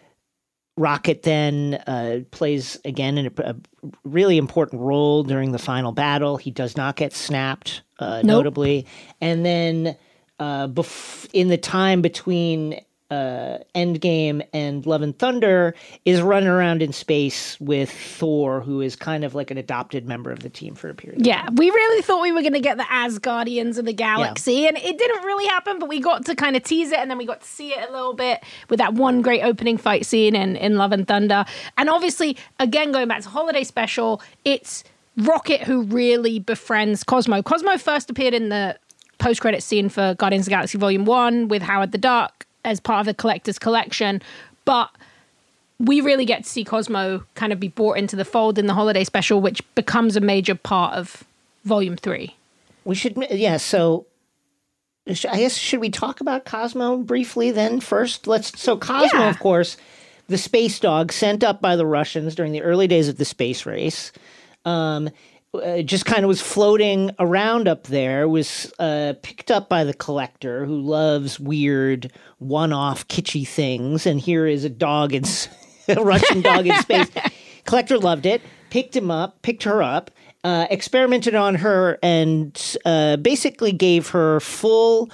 Speaker 2: Rocket then uh, plays again in a, a really important role during the final battle. He does not get snapped, uh,
Speaker 3: Nope.
Speaker 2: notably. And then uh, bef- in the time between uh, Endgame and Love and Thunder is running around in space with Thor, who is kind of like an adopted member of the team for a period.
Speaker 3: Yeah, we really thought we were going to get the Asgardians of the Galaxy, and it didn't really happen, but we got to kind of tease it, and then we got to see it a little bit with that one great opening fight scene in, in Love and Thunder. And obviously, again, going back to Holiday Special, it's Rocket who really befriends Cosmo. Cosmo first appeared in the post-credit scene for Guardians of the Galaxy Volume one with Howard the Duck as part of the Collector's Collection, but we really get to see Cosmo kind of be brought into the fold in the Holiday Special, which becomes a major part of Volume three.
Speaker 2: We should, yeah. So I guess, should we talk about Cosmo briefly then first? Let's. So Cosmo,
Speaker 3: Yeah.
Speaker 2: of course, the space dog sent up by the Russians during the early days of the space race, um, uh, just kind of was floating around up there, was uh, picked up by the Collector, who loves weird, one-off, kitschy things. And here is a dog in s- a Russian dog in space. Collector loved it, picked him up, picked her up. Uh, experimented on her and uh, basically gave her full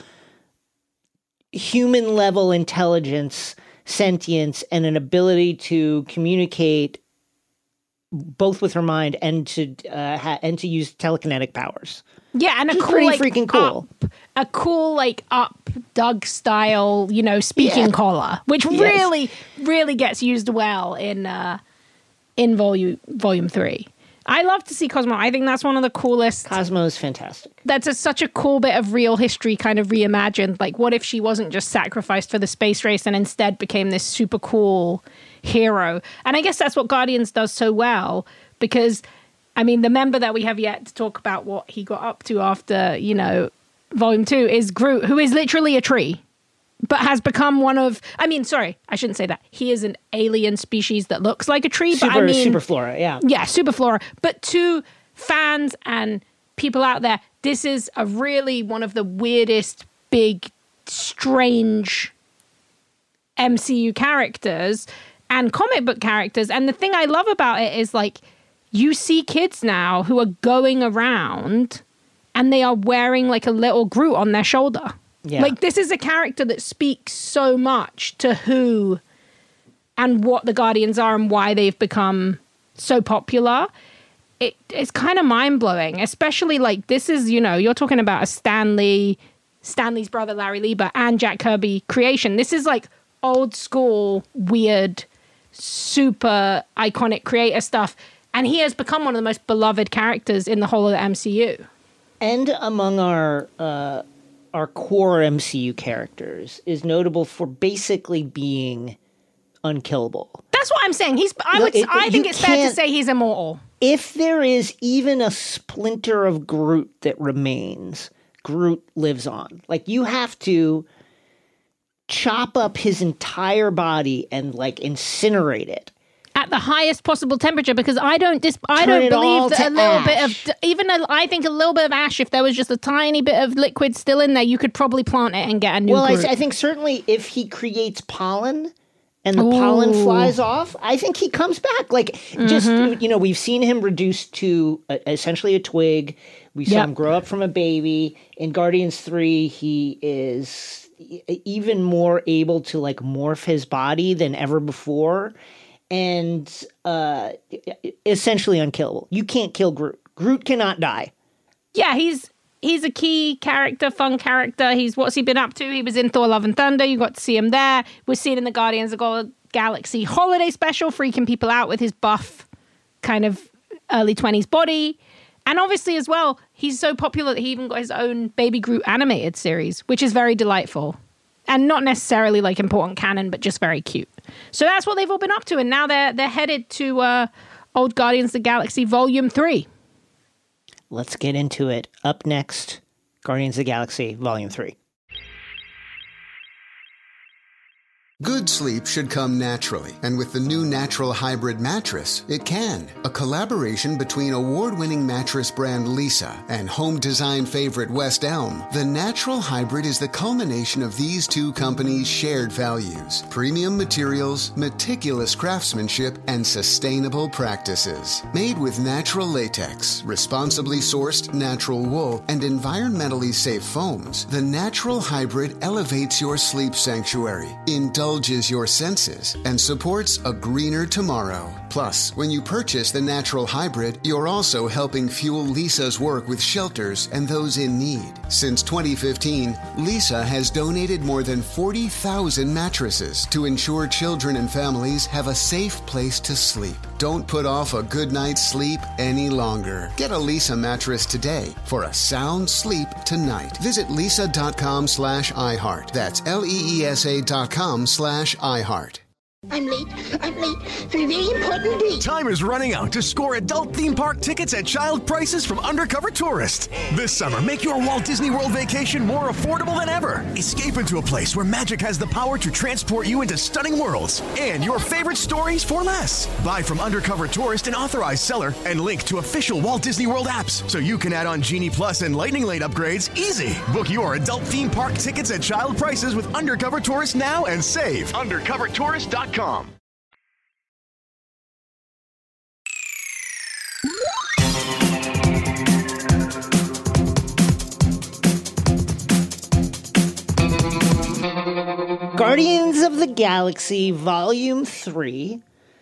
Speaker 2: human-level intelligence, sentience, and an ability to communicate both with her mind and to uh, ha- and to use telekinetic powers.
Speaker 3: Yeah, and a
Speaker 2: Which is
Speaker 3: cool,
Speaker 2: pretty
Speaker 3: like,
Speaker 2: freaking cool.
Speaker 3: Up, a cool, like, up Doug style, you know, speaking
Speaker 2: Yeah.
Speaker 3: collar, which
Speaker 2: Yes.
Speaker 3: really, really gets used well in uh, in volume volume three. I love to see Cosmo. I think that's one of the coolest.
Speaker 2: Cosmo is fantastic.
Speaker 3: That's a, such a cool bit of real history kind of reimagined. Like, what if she wasn't just sacrificed for the space race and instead became this super cool hero? And I guess that's what Guardians does so well, because, I mean, the member that we have yet to talk about what he got up to after, you know, volume two is Groot, who is literally a tree, but has become one of, I mean, sorry, I shouldn't say that. He is an alien species that looks like a tree,
Speaker 2: Super,
Speaker 3: but I mean...
Speaker 2: super flora, yeah.
Speaker 3: Yeah, super flora. But to fans and people out there, this is a really one of the weirdest, big, strange M C U characters and comic book characters. And the thing I love about it is, like, you see kids now who are going around and they are wearing, like, a little Groot on their shoulder.
Speaker 2: Yeah.
Speaker 3: Like, this is a character that speaks so much to who and what the Guardians are and why they've become so popular. It, it's kind of mind-blowing, especially, like, this is, you know, you're talking about a Stan Lee, Stanley's brother Larry Lieber, and Jack Kirby creation. This is, like, old school, weird, super iconic creator stuff. And he has become one of the most beloved characters in the whole of the M C U.
Speaker 2: And among our uh, our core M C U characters is notable for basically being unkillable.
Speaker 3: That's what I'm saying. He's. I
Speaker 2: No,
Speaker 3: would.
Speaker 2: it-
Speaker 3: I think
Speaker 2: you
Speaker 3: it's fair to
Speaker 2: can't-
Speaker 3: say he's immortal.
Speaker 2: If there is even a splinter of Groot that remains, Groot lives on. Like, you have to chop up his entire body and, like, incinerate it.
Speaker 3: At the highest possible temperature, because I don't dis- I
Speaker 2: Turn
Speaker 3: don't
Speaker 2: it all
Speaker 3: believe that
Speaker 2: to
Speaker 3: a little bit
Speaker 2: ash.
Speaker 3: of even a, I think a little bit of ash, if there was just a tiny bit of liquid still in there, you could probably plant it and get a new
Speaker 2: Well, I,
Speaker 3: Groot.
Speaker 2: I think certainly if he creates pollen and the pollen
Speaker 3: Ooh.
Speaker 2: flies off, I think he comes back. Like, just,
Speaker 3: Mm-hmm.
Speaker 2: you know, we've seen him reduced to a, essentially a twig. We saw
Speaker 3: Yep.
Speaker 2: him grow up from a baby. In Guardians three, he is e- even more able to, like, morph his body than ever before. And uh, essentially unkillable. You can't kill Groot. Groot cannot die.
Speaker 3: yeah, he's he's a key character, fun character. He's what's he been up to? He was in Thor: Love and Thunder. You got to see him there. We're seeing in the Guardians of the Galaxy holiday special, freaking people out with his buff, kind of early twenties body. And obviously, as well, he's so popular that he even got his own Baby Groot animated series, which is very delightful. And not necessarily, like, important canon, but just very cute. So that's what they've all been up to. And now they're they're headed to uh, Old Guardians of the Galaxy Volume three.
Speaker 2: Let's get into it. Up next, Guardians of the Galaxy Volume three.
Speaker 5: Good sleep should come naturally, and with the new Natural Hybrid mattress, it can. A collaboration between award-winning mattress brand Lisa and home design favorite West Elm, the Natural Hybrid is the culmination of these two companies' shared values: premium materials, meticulous craftsmanship, and sustainable practices. Made with natural latex, responsibly sourced natural wool, and environmentally safe foams, the Natural Hybrid elevates your sleep sanctuary, indulges your senses, and supports a greener tomorrow. Plus, when you purchase the Natural Hybrid, you're also helping fuel Lisa's work with shelters and those in need. Since twenty fifteen, Lisa has donated more than forty thousand mattresses to ensure children and families have a safe place to sleep. Don't put off a good night's sleep any longer. Get a Lisa mattress today for a sound sleep tonight. Visit lisa.com slash iHeart. That's L E E S A dot com slash iHeart.
Speaker 6: I'm late. I'm late for a very important date.
Speaker 7: Time is running out to score adult theme park tickets at child prices from Undercover Tourist. This summer, make your Walt Disney World vacation more affordable than ever. Escape into a place where magic has the power to transport you into stunning worlds and your favorite stories for less. Buy from Undercover Tourist, an authorized seller, and link to official Walt Disney World apps so you can add on Genie Plus and Lightning Lane upgrades easy. Book your adult theme park tickets at child prices with Undercover Tourist now and save. undercover tourist dot com.
Speaker 2: Guardians of the Galaxy Volume three.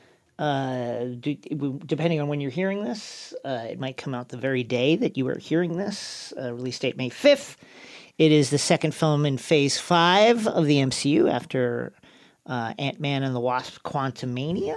Speaker 2: Uh, d- depending on when you're hearing this, uh, it might come out the very day that you are hearing this. Uh, release date May fifth. It is the second film in Phase five of the M C U after uh, Ant-Man and the Wasp Quantumania.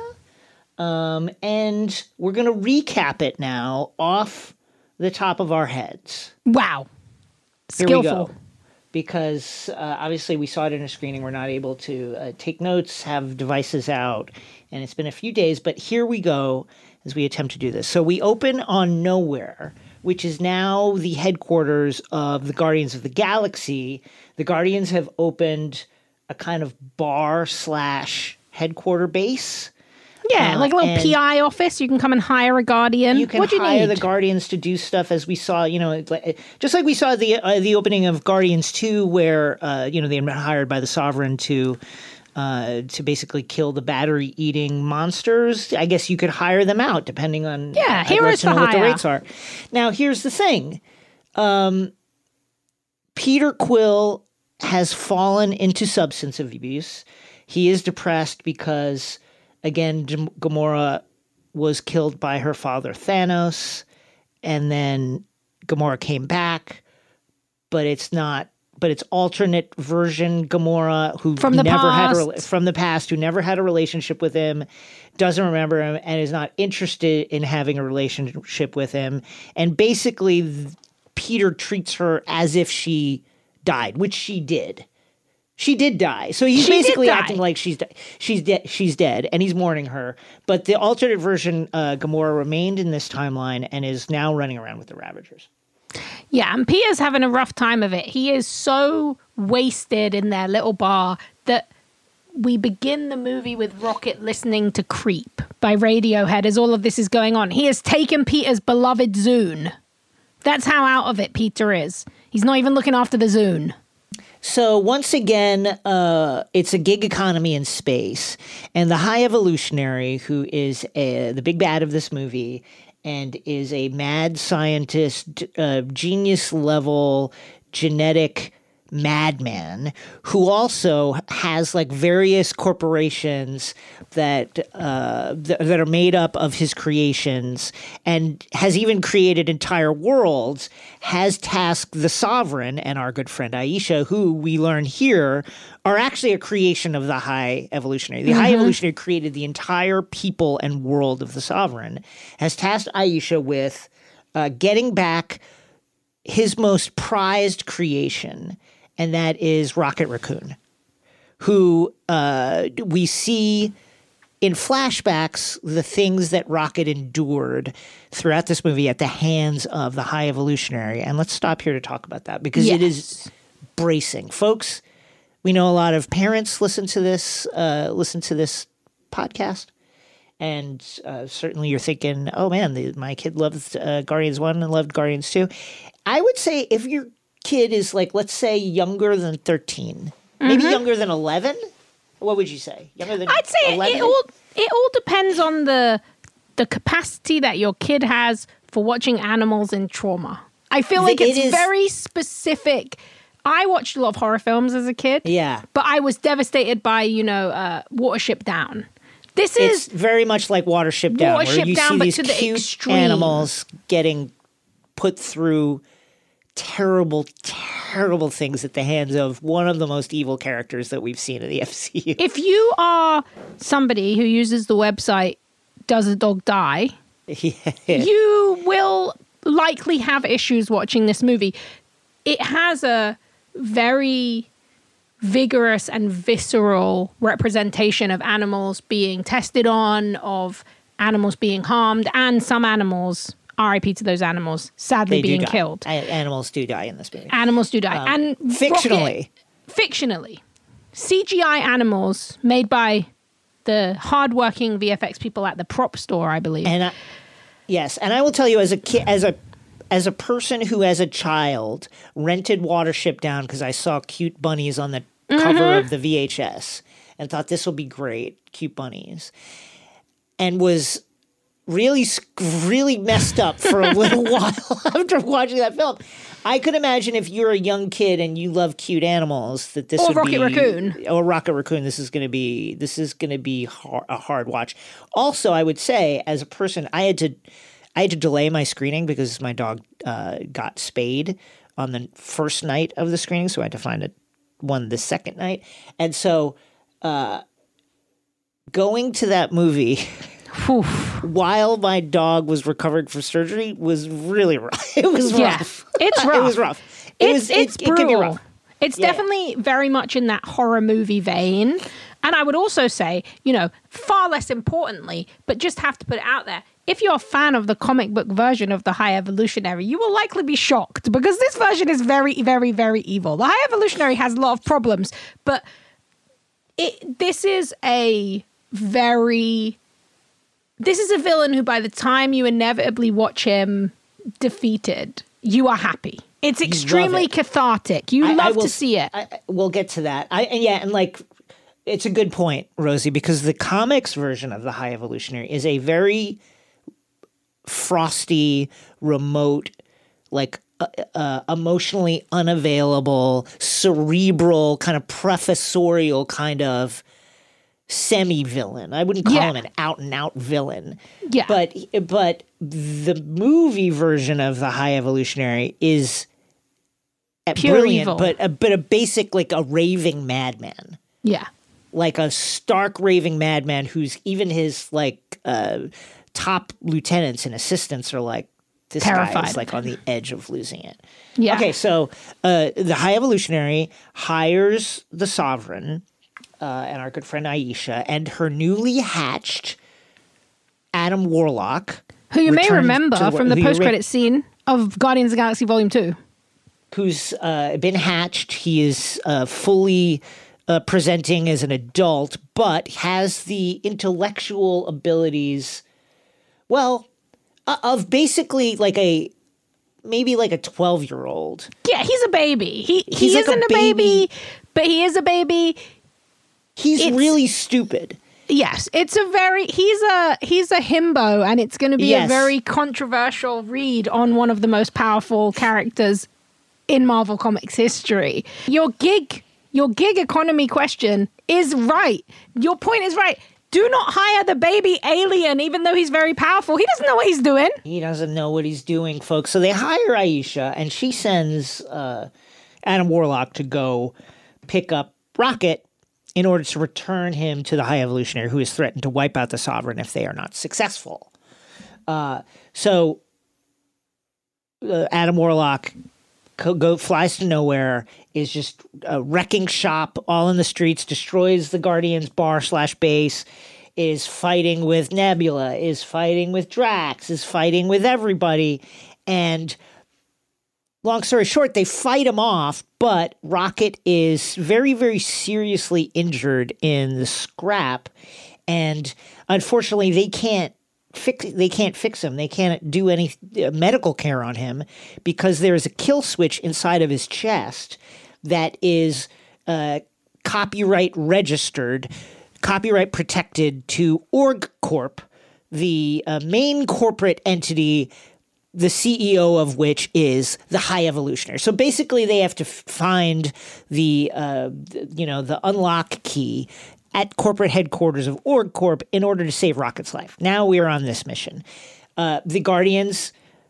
Speaker 2: Um, and we're going to recap it now off the top of our heads.
Speaker 3: Wow.
Speaker 2: Here
Speaker 3: Skillful.
Speaker 2: we go. Because uh, obviously we saw it in a screening. We're not able to uh, take notes, have devices out, and it's been a few days. But here we go as we attempt to do this. So we open on Nowhere, which is now the headquarters of the Guardians of the Galaxy. The Guardians have opened a kind of bar slash headquarter base.
Speaker 3: Yeah,
Speaker 2: Uh,
Speaker 3: like a little
Speaker 2: and-
Speaker 3: P I office. You can come and hire a Guardian.
Speaker 2: You can
Speaker 3: what do you
Speaker 2: hire
Speaker 3: need?
Speaker 2: the Guardians to do stuff, as we saw, you know, it's like- just like we saw at the uh, the opening of Guardians two, where uh, you know they had been hired by the Sovereign to uh, to basically kill the battery eating monsters. I guess you could hire them out depending on
Speaker 3: Yeah,
Speaker 2: I'd like
Speaker 3: heroes
Speaker 2: to know
Speaker 3: for
Speaker 2: what the
Speaker 3: hire.
Speaker 2: rates are. Now, here's the thing: um, Peter Quill has fallen into substance abuse. He is depressed because, again, Gam- Gamora was killed by her father Thanos, and then Gamora came back, but it's not. But it's alternate version Gamora, who
Speaker 3: From the
Speaker 2: never had a
Speaker 3: past.
Speaker 2: rela- from the past, who never had a relationship with him, doesn't remember him, and is not interested in having a relationship with him. And basically, th- Peter treats her as if she died, which she did. She did die. So he's
Speaker 3: She did
Speaker 2: basically
Speaker 3: die.
Speaker 2: acting like she's de- she's dead. She's dead, and he's mourning her. But the alternate version, uh, Gamora, remained in this timeline and is now running around with the Ravagers.
Speaker 3: Yeah, and Peter's having a rough time of it. He is so wasted in their little bar that we begin the movie with Rocket listening to Creep by Radiohead as all of this is going on. He has taken Peter's beloved Zune. That's how out of it Peter is. He's not even looking after the Zune.
Speaker 2: So once again, uh, it's a gig economy in space, and the High Evolutionary, who is uh the big bad of this movie, and is a mad scientist, uh, genius level genetic madman, who also has like various corporations that uh, th- that are made up of his creations, and has even created entire worlds, has tasked the Sovereign and our good friend Aisha, who we learn here are actually a creation of the High Evolutionary. The High Evolutionary created the entire people and world of the Sovereign, has tasked Aisha with uh, getting back his most prized creation, and that is Rocket Raccoon, who uh, we see in flashbacks the things that Rocket endured throughout this movie at the hands of the High Evolutionary. And let's stop here to talk about that, because it is bracing. Folks, we know a lot of parents listen to this, uh, listen to this podcast. And uh, certainly you're thinking, oh man, the, my kid loved uh, Guardians one and loved Guardians two. I would say if your kid is like, let's say younger than thirteen, maybe younger than eleven, what would you say? Younger than
Speaker 3: I'd say
Speaker 2: eleven?
Speaker 3: it all it all depends on the the capacity that your kid has for watching animals in trauma. I feel like
Speaker 2: It
Speaker 3: it's
Speaker 2: is-
Speaker 3: very specific. I watched a lot of horror films as a kid.
Speaker 2: Yeah.
Speaker 3: But I was devastated by, you know, uh, Watership Down. This
Speaker 2: It's
Speaker 3: is
Speaker 2: very much like Watership Down, where
Speaker 3: Watership
Speaker 2: you
Speaker 3: Down,
Speaker 2: see
Speaker 3: but
Speaker 2: these
Speaker 3: to the
Speaker 2: cute
Speaker 3: extreme.
Speaker 2: animals getting put through terrible, terrible things at the hands of one of the most evil characters that we've seen in the F C U.
Speaker 3: if you are somebody who uses the website Does a Dog Die, you will likely have issues watching this movie. It has a very vigorous and visceral representation of animals being tested on, of animals being harmed, and some animals, R I P to those animals, sadly
Speaker 2: They do
Speaker 3: being
Speaker 2: die.
Speaker 3: killed.
Speaker 2: A- Animals do die in this movie.
Speaker 3: Animals do die.
Speaker 2: Um,
Speaker 3: and
Speaker 2: fictionally.
Speaker 3: Rocket, fictionally. C G I animals made by the hardworking V F X people at the prop store, I believe.
Speaker 2: And I, yes, and I will tell you, as a kid, as a as a person who, as a child, rented Watership Down because I saw cute bunnies on the
Speaker 3: Mm-hmm.
Speaker 2: cover of the V H S and thought this will be great, cute bunnies, and was really, sc- really messed up for a little while after watching that film. I could imagine if you're a young kid and you love cute animals, that this
Speaker 3: Or
Speaker 2: would
Speaker 3: Rocket
Speaker 2: be
Speaker 3: Raccoon.
Speaker 2: or Rocket Raccoon. This is going to be this is going to be hard, a hard watch. Also, I would say, as a person, I had to I had to delay my screening because my dog uh, got spayed on the first night of the screening, so I had to find a one the second night, and so uh, going to that movie. While my dog was recovered from surgery was really rough. It was
Speaker 3: Yeah,
Speaker 2: rough.
Speaker 3: it's
Speaker 2: it
Speaker 3: rough.
Speaker 2: was rough. It
Speaker 3: It's,
Speaker 2: was,
Speaker 3: it's
Speaker 2: it,
Speaker 3: brutal.
Speaker 2: It could be rough.
Speaker 3: It's
Speaker 2: Yeah,
Speaker 3: definitely very much in that horror movie vein. And I would also say, you know, far less importantly, but just have to put it out there, if you're a fan of the comic book version of The High Evolutionary, you will likely be shocked because this version is very, very, very evil. The High Evolutionary has a lot of problems, but it, this is a very... This is a villain who, by the time you inevitably watch him defeated, you are happy. It's extremely
Speaker 2: it.
Speaker 3: cathartic. You
Speaker 2: I- I
Speaker 3: love
Speaker 2: will-
Speaker 3: to see it.
Speaker 2: I, I- we'll get to that. I and yeah, and like it's a good point, Rosie, because the comics version of the High Evolutionary is a very frosty, remote, like uh, uh, emotionally unavailable, cerebral, kind of professorial kind of semi-villain. I wouldn't call
Speaker 3: Yeah.
Speaker 2: him an out-and-out villain.
Speaker 3: Yeah.
Speaker 2: But but the movie version of the High Evolutionary is a
Speaker 3: Pure
Speaker 2: brilliant,
Speaker 3: evil.
Speaker 2: but a, but a basic like a raving madman,
Speaker 3: Yeah.
Speaker 2: like a stark raving madman who's even his like uh, top lieutenants and assistants are like, this guy
Speaker 3: Terrified.
Speaker 2: is like on the edge of losing it.
Speaker 3: Yeah.
Speaker 2: Okay, so uh, the High Evolutionary hires the Sovereign uh, and our good friend Aisha and her newly hatched Adam Warlock,
Speaker 3: Who you may
Speaker 2: returned
Speaker 3: remember
Speaker 2: to the wor-
Speaker 3: from the
Speaker 2: who you re-
Speaker 3: post-credit scene of Guardians of the Galaxy Volume two.
Speaker 2: who's uh, been hatched. He is uh, fully uh, presenting as an adult, but has the intellectual abilities, well, uh, of basically like a maybe like a twelve-year-old.
Speaker 3: Yeah, he's a baby. He he
Speaker 2: He's like a
Speaker 3: isn't a
Speaker 2: baby.
Speaker 3: baby, but he is a baby.
Speaker 2: He's
Speaker 3: It's-
Speaker 2: really stupid.
Speaker 3: Yes, it's a very he's a he's a himbo, and it's going to be
Speaker 2: Yes.
Speaker 3: a very controversial read on one of the most powerful characters in Marvel Comics history. Your gig, your gig economy question is right. Your point is right. Do not hire the baby alien, even though he's very powerful. He doesn't know what he's doing.
Speaker 2: He doesn't know what he's doing, folks. So they hire Aisha, and she sends uh, Adam Warlock to go pick up Rocket in order to return him to the High Evolutionary, who is threatened to wipe out the Sovereign if they are not successful. Uh, so uh, Adam Warlock co- go flies to nowhere, is just a wrecking shop all in the streets, destroys the Guardians bar slash base, is fighting with Nebula, is fighting with Drax, is fighting with everybody, and long story short, they fight him off, but Rocket is very, very seriously injured in the scrap, and unfortunately, they can't fix. They can't fix him. They can't do any uh, medical care on him because there is a kill switch inside of his chest that is uh, copyright registered, copyright protected to OrgCorp, the uh, main corporate entity, the C E O of which is the High Evolutionary. So basically, they have to f- find the, uh, the, you know, the unlock key at corporate headquarters of OrgCorp in order to save Rocket's life. Now we are on this mission. Uh, the Guardians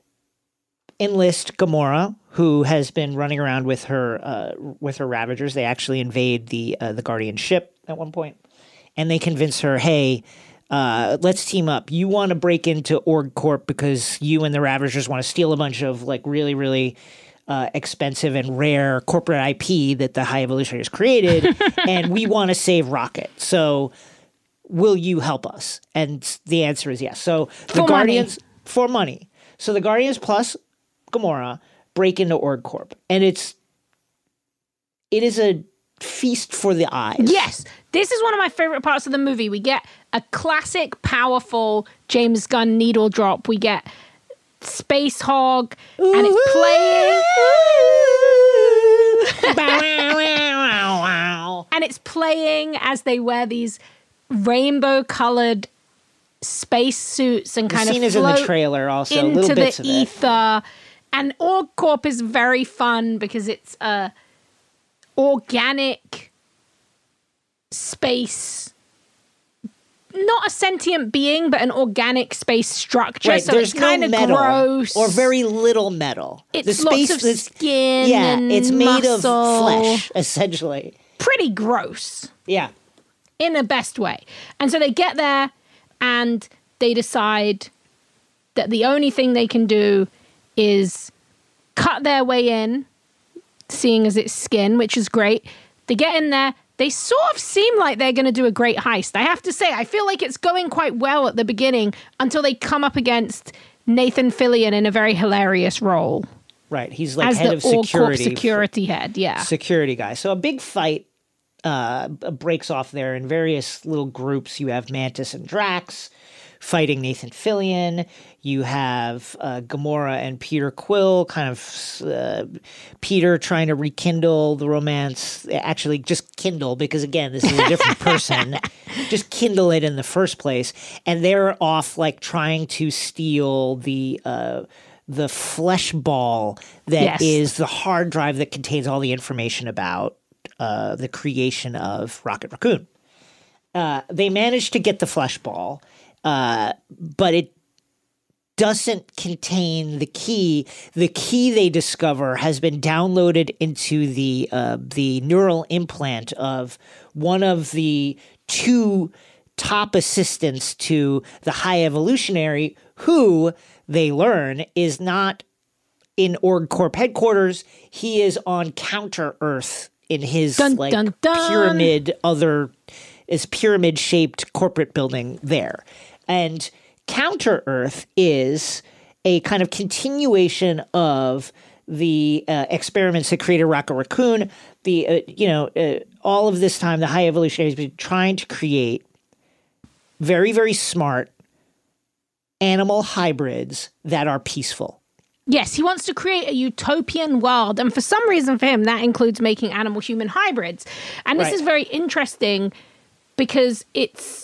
Speaker 2: enlist Gamora, who has been running around with her uh, with her Ravagers. They actually invade the uh, the Guardian ship at one point, and they convince her, "Hey, uh, let's team up. You want to break into OrgCorp because you and the Ravagers want to steal a bunch of like really, really uh, expensive and rare corporate I P that the High Evolutionaries created, and we want to save Rocket. So will you help us? And the answer is yes. So the
Speaker 3: For
Speaker 2: Guardians,
Speaker 3: money.
Speaker 2: for money. So the Guardians plus Gamora break into OrgCorp, and it's it is a feast for the eyes.
Speaker 3: Yes, this is one of my favorite parts of the movie. We get a classic, powerful James Gunn needle drop. We get Space Hog, and it's playing. And it's playing as they wear these rainbow-colored space suits and
Speaker 2: The
Speaker 3: kind of
Speaker 2: scene is in
Speaker 3: float
Speaker 2: the trailer also,
Speaker 3: into
Speaker 2: little
Speaker 3: the
Speaker 2: bits of it.
Speaker 3: ether. And OrgCorp is very fun because it's a organic space, not a sentient being, but an organic space structure.
Speaker 2: Right,
Speaker 3: so
Speaker 2: there's
Speaker 3: it's kind
Speaker 2: no
Speaker 3: of
Speaker 2: metal
Speaker 3: gross.
Speaker 2: or very little metal.
Speaker 3: It's
Speaker 2: the
Speaker 3: lots
Speaker 2: space
Speaker 3: of
Speaker 2: is-
Speaker 3: skin
Speaker 2: Yeah,
Speaker 3: and
Speaker 2: it's made
Speaker 3: muscle.
Speaker 2: of flesh, essentially.
Speaker 3: Pretty gross
Speaker 2: Yeah.
Speaker 3: in the best way. And so they get there and they decide that the only thing they can do is cut their way in, seeing as it's skin, which is great. They get in there. They sort of seem like they're going to do a great heist. I have to say, I feel like it's going quite well at the beginning until they come up against Nathan Fillion in a very hilarious role.
Speaker 2: Right. He's like
Speaker 3: as
Speaker 2: head
Speaker 3: the
Speaker 2: of
Speaker 3: OrgCorp
Speaker 2: security.
Speaker 3: security head, yeah.
Speaker 2: Security guy. So a big fight uh, b- breaks off there in various little groups. You have Mantis and Drax fighting Nathan Fillion. You have uh, Gamora and Peter Quill, kind of uh, Peter trying to rekindle the romance. Actually, just kindle, because again, this is a different person. Just kindle it in the first place. And they're off like trying to steal the uh, the flesh ball that
Speaker 3: Yes.
Speaker 2: is the hard drive that contains all the information about uh, the creation of Rocket Raccoon. Uh, they managed to get the flesh ball. Uh, but it doesn't contain the key. The key they discover has been downloaded into the uh, the neural implant of one of the two top assistants to the High Evolutionary, who they learn is not in OrgCorp headquarters. He is on Counter Earth in his
Speaker 3: Dun,
Speaker 2: like
Speaker 3: dun, dun.
Speaker 2: pyramid other is pyramid shaped corporate building there. And Counter Earth is a kind of continuation of the uh, experiments that created Rocket Raccoon. The uh, you know uh, all of this time, the High Evolutionary has been trying to create very very smart animal hybrids that are peaceful.
Speaker 3: Yes, he wants to create a utopian world. And for some reason for him, that includes making animal-human hybrids. And this
Speaker 2: Right.
Speaker 3: is very interesting because it's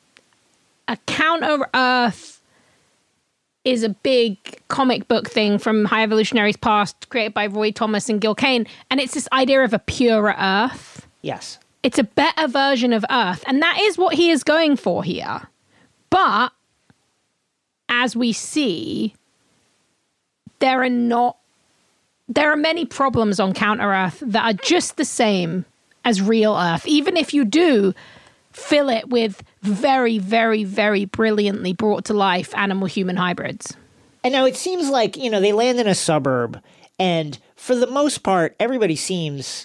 Speaker 3: a Counter-Earth is a big comic book thing from High Evolutionary's past, created by Roy Thomas and Gil Kane. And it's this idea of a purer Earth.
Speaker 2: Yes.
Speaker 3: It's a better version of Earth. And that is what he is going for here. But as we see, there are not, there are many problems on Counter Earth that are just the same as real Earth, even if you do fill it with very, very, very brilliantly brought to life animal-human hybrids.
Speaker 2: And now it seems like, you know, they land in a suburb, and for the most part, everybody seems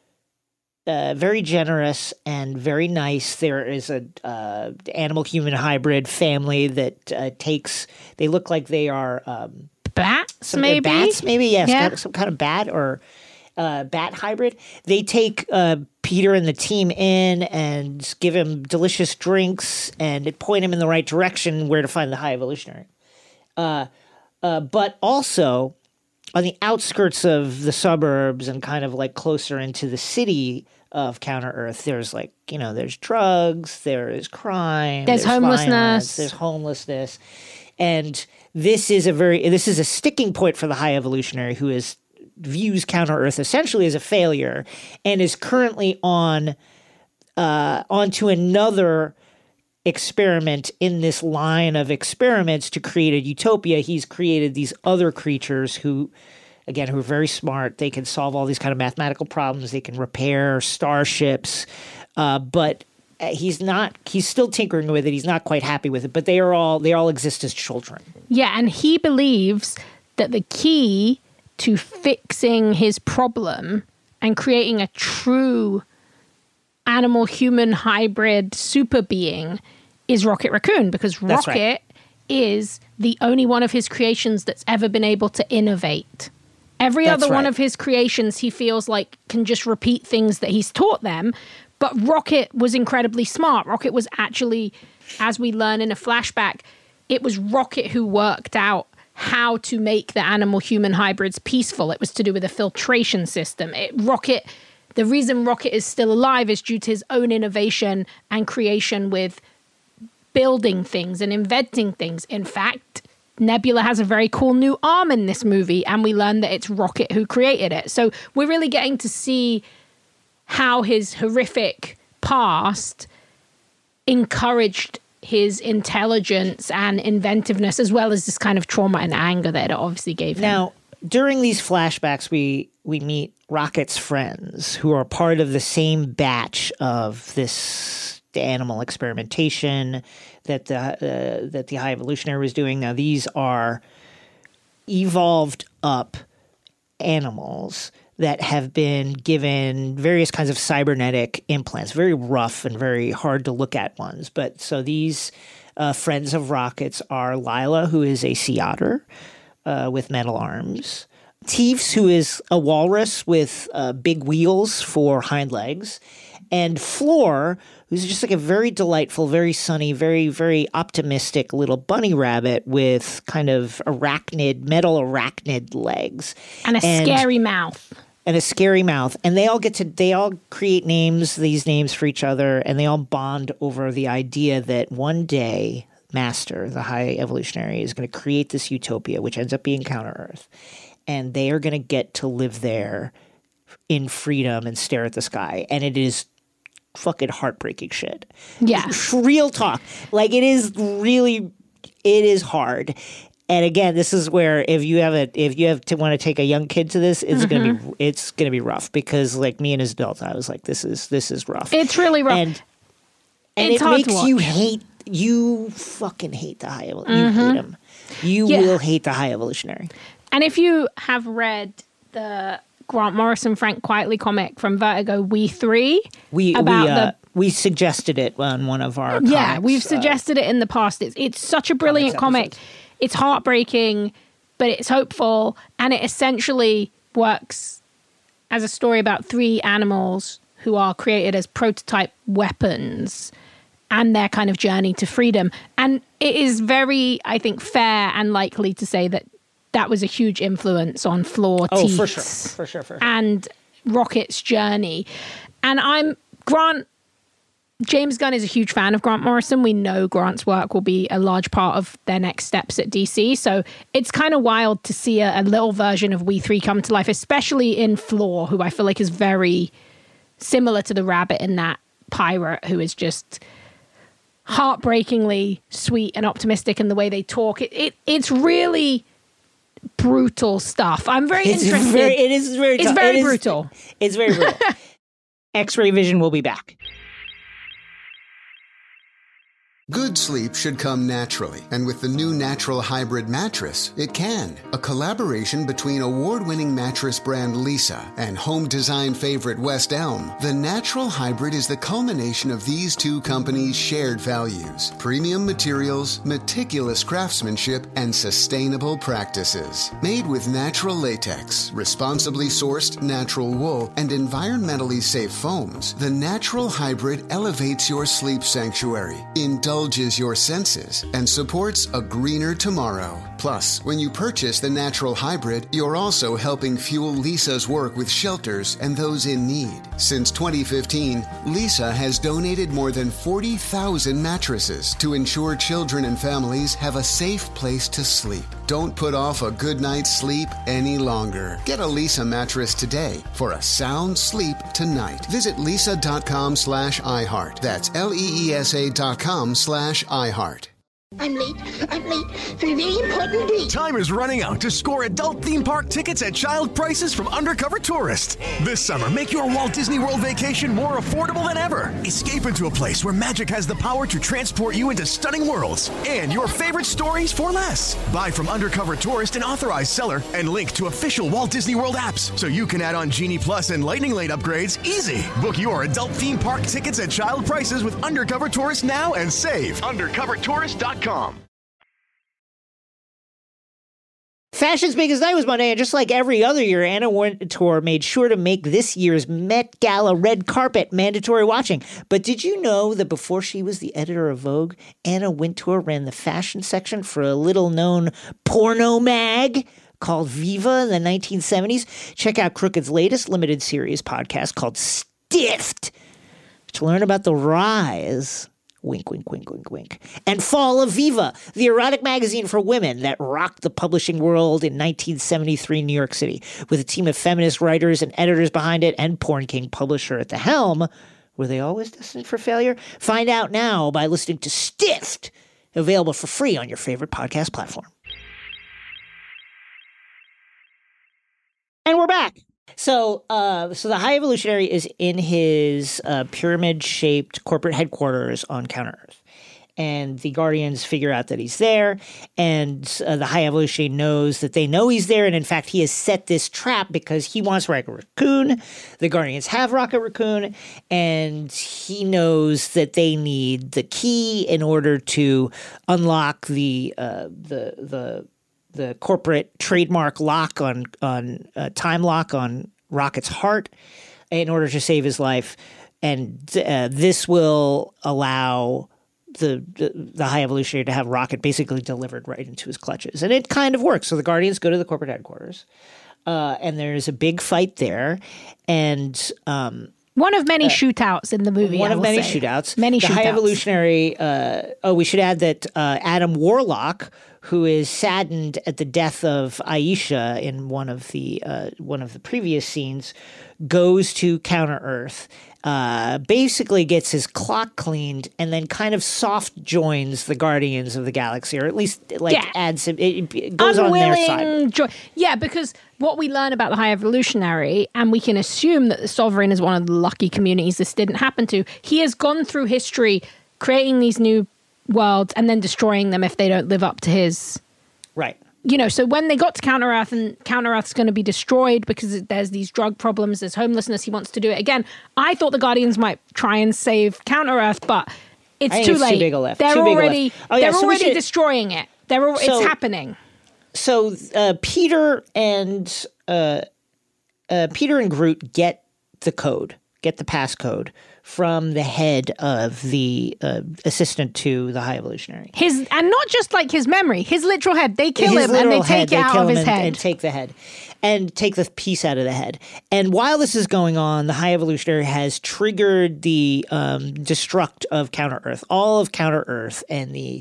Speaker 2: uh, very generous and very nice. There is a uh, animal-human hybrid family that uh, takes, they look like they are um,
Speaker 3: Bats,
Speaker 2: some
Speaker 3: maybe?
Speaker 2: bats, maybe, yes,
Speaker 3: Yeah.
Speaker 2: some kind of bat or uh, bat hybrid. They take uh, Peter and the team in and give him delicious drinks and point him in the right direction where to find the High Evolutionary. Uh, uh, but also on the outskirts of the suburbs and kind of like closer into the city of Counter Earth, there's like, you know, there's drugs, there is crime,
Speaker 3: There's homelessness.
Speaker 2: violence, there's homelessness. And this is a very, this is a sticking point for the High Evolutionary, who is views Counter Earth essentially as a failure and is currently on uh, onto another experiment in this line of experiments to create a utopia. He's created these other creatures who, again, who are very smart. They can solve all these kind of mathematical problems. They can repair starships, uh, but he's not. He's still tinkering with it. He's not quite happy with it. But they are all. They all exist as children.
Speaker 3: Yeah, and he believes that the key to fixing his problem and creating a true animal-human hybrid super being is Rocket Raccoon, because
Speaker 2: That's
Speaker 3: Rocket
Speaker 2: right.
Speaker 3: is the only one of his creations that's ever been able to innovate. Every
Speaker 2: That's
Speaker 3: other one
Speaker 2: right.
Speaker 3: of his creations, he feels like can just repeat things that he's taught them. But Rocket was incredibly smart. Rocket was actually, as we learn in a flashback, it was Rocket who worked out how to make the animal-human hybrids peaceful. It was to do with a filtration system. It, Rocket, the reason Rocket is still alive is due to his own innovation and creation with building things and inventing things. In fact, Nebula has a very cool new arm in this movie, and we learn that it's Rocket who created it. So we're really getting to see how his horrific past encouraged his intelligence and inventiveness, as well as this kind of trauma and anger that it obviously gave him.
Speaker 2: Now, during these flashbacks, we we meet Rocket's friends who are part of the same batch of this animal experimentation that the uh, that the High Evolutionary was doing. Now, these are evolved up animals that have been given various kinds of cybernetic implants, very rough and very hard to look at ones. But so these uh, friends of Rocket's are Lila, who is a sea otter uh, with metal arms, Teefs, who is a walrus with uh, big wheels for hind legs, and Floor, who's just like a very delightful, very sunny, very, very optimistic little bunny rabbit with kind of arachnid, metal arachnid legs.
Speaker 3: And a scary mouth.
Speaker 2: And a scary mouth. And they all get to, they all create names, these names for each other, and they all bond over the idea that one day Master, the High Evolutionary, is going to create this utopia, which ends up being Counter-Earth. And they are going to get to live there in freedom and stare at the sky. And it is fucking heartbreaking shit.
Speaker 3: Yeah.
Speaker 2: Real talk. Like, it is really, it is hard. And again, this is where if you have a if you have to want to take a young kid to this, it's mm-hmm. gonna be it's gonna be rough, because like me and as adults, I was like, this is this is rough.
Speaker 3: It's really rough.
Speaker 2: And, and
Speaker 3: it's
Speaker 2: it
Speaker 3: hard
Speaker 2: makes
Speaker 3: to watch.
Speaker 2: you hate you fucking hate the High Evolutionary.
Speaker 3: Mm-hmm.
Speaker 2: You hate him. You
Speaker 3: Yeah.
Speaker 2: will hate the High Evolutionary.
Speaker 3: And if you have read the Grant Morrison, Frank Quitely comic from Vertigo, We Three,
Speaker 2: We
Speaker 3: about
Speaker 2: we, uh,
Speaker 3: the
Speaker 2: we suggested it on one of our
Speaker 3: yeah,
Speaker 2: comics,
Speaker 3: we've
Speaker 2: uh,
Speaker 3: suggested it in the past. It's it's such a brilliant comic.
Speaker 2: episodes.
Speaker 3: It's heartbreaking, but it's hopeful, and it essentially works as a story about three animals who are created as prototype weapons and their kind of journey to freedom. And it is very, I think, fair and likely to say that that was a huge influence on Floor,
Speaker 2: Oh,
Speaker 3: Teats,
Speaker 2: for sure, for sure, for sure.
Speaker 3: and Rocket's journey. And I'm Grant. James Gunn is a huge fan of Grant Morrison. We know Grant's work will be a large part of their next steps at D C. So it's kind of wild to see a, a little version of We Three come to life, especially in Floor, who I feel like is very similar to the rabbit in that pirate, who is just heartbreakingly sweet and optimistic in the way they talk. It, it It's really brutal stuff. I'm very
Speaker 2: It's
Speaker 3: interested.
Speaker 2: very, it is very
Speaker 3: It's
Speaker 2: tough.
Speaker 3: very
Speaker 2: It is-
Speaker 3: brutal.
Speaker 2: It's very brutal. X-Ray Vision will be back.
Speaker 5: Good sleep should come naturally, and with the new Natural Hybrid mattress, it can. A collaboration between award-winning mattress brand Leesa and home design favorite West Elm, the Natural Hybrid is the culmination of these two companies' shared values: premium materials, meticulous craftsmanship, and sustainable practices. Made with natural latex, responsibly sourced natural wool, and environmentally safe foams, the Natural Hybrid elevates your sleep sanctuary, indulges your senses, and supports a greener tomorrow. Plus, when you purchase the Natural Hybrid, you're also helping fuel Leesa's work with shelters and those in need. Since twenty fifteen, Leesa has donated more than forty thousand mattresses to ensure children and families have a safe place to sleep. Don't put off a good night's sleep any longer. Get a Leesa mattress today for a sound sleep tonight. Visit leesa.com slash iHeart. That's L E E S A dot com slash iHeart.
Speaker 6: I'm late. I'm late for a very important date.
Speaker 7: Time is running out to score adult theme park tickets at child prices from Undercover Tourist. This summer, make your Walt Disney World vacation more affordable than ever. Escape into a place where magic has the power to transport you into stunning worlds and your favorite stories for less. Buy from Undercover Tourist, an authorized seller, and link to official Walt Disney World apps so you can add on Genie Plus and Lightning Lane upgrades easy. Book your adult theme park tickets at child prices with Undercover Tourist now and save. undercover tourist dot com.
Speaker 2: Fashion's biggest night was Monday, and just like every other year, Anna Wintour made sure to make this year's Met Gala red carpet mandatory watching. But did you know that before she was the editor of Vogue, Anna Wintour ran the fashion section for a little-known porno mag called Viva in the nineteen seventies? Check out Crooked's latest limited series podcast called Stiffed to learn about the rise, wink, wink, wink, wink, wink, and fall of Viva, the erotic magazine for women that rocked the publishing world in nineteen seventy-three New York City. With a team of feminist writers and editors behind it and Porn King publisher at the helm, were they always destined for failure? Find out now by listening to Stiffed, available for free on your favorite podcast platform. And we're back. So, uh, so the High Evolutionary is in his uh, pyramid-shaped corporate headquarters on Counter-Earth, and the Guardians figure out that he's there, and uh, the High Evolutionary knows that they know he's there, and in fact, he has set this trap because he wants Rocket Raccoon. The Guardians have Rocket Raccoon, and he knows that they need the key in order to unlock the uh, the the. the corporate trademark lock on on uh, time lock on Rocket's heart in order to save his life, and uh, this will allow the, the the High Evolutionary to have Rocket basically delivered right into his clutches, and it kind of works. So the Guardians go to the corporate headquarters, uh, and there's a big fight there, and um,
Speaker 3: one of many uh, shootouts in the movie.
Speaker 2: One
Speaker 3: I
Speaker 2: of many
Speaker 3: say.
Speaker 2: shootouts.
Speaker 3: Many
Speaker 2: the
Speaker 3: shootouts.
Speaker 2: High Evolutionary. Uh, oh, we should add that uh, Adam Warlock, who is saddened at the death of Aisha in one of the uh, one of the previous scenes, goes to Counter-Earth, uh, basically gets his clock cleaned, and then kind of soft joins the Guardians of the Galaxy, or at least like
Speaker 3: yeah.
Speaker 2: adds it, it goes
Speaker 3: Unwilling
Speaker 2: on their side.
Speaker 3: Jo- yeah, because what we learn about the High Evolutionary, and we can assume that the Sovereign is one of the lucky communities this didn't happen to, he has gone through history creating these new worlds and then destroying them if they don't live up to his
Speaker 2: right.
Speaker 3: You know, so when they got to Counter-Earth and Counter-Earth's going to be destroyed because there's these drug problems, there's homelessness, he wants to do it again. I thought the Guardians might try and save Counter-Earth, but it's
Speaker 2: I think
Speaker 3: too
Speaker 2: it's
Speaker 3: late.
Speaker 2: Too big a lift.
Speaker 3: They're
Speaker 2: too big
Speaker 3: already
Speaker 2: a lift. Oh, yeah,
Speaker 3: they're
Speaker 2: so
Speaker 3: already
Speaker 2: should,
Speaker 3: destroying it. They're al-
Speaker 2: so,
Speaker 3: it's happening.
Speaker 2: So uh, Peter and uh, uh, Peter and Groot get the code, get the passcode from the head of the uh, assistant to the High Evolutionary.
Speaker 3: His and not just like his memory, his literal head. They kill
Speaker 2: his
Speaker 3: him and they
Speaker 2: head,
Speaker 3: take it
Speaker 2: they
Speaker 3: out
Speaker 2: kill
Speaker 3: of
Speaker 2: him
Speaker 3: his
Speaker 2: and,
Speaker 3: head.
Speaker 2: and take the head and take the piece out of the head. And while this is going on, the High Evolutionary has triggered the um, destruct of Counter-Earth, all of Counter-Earth, and the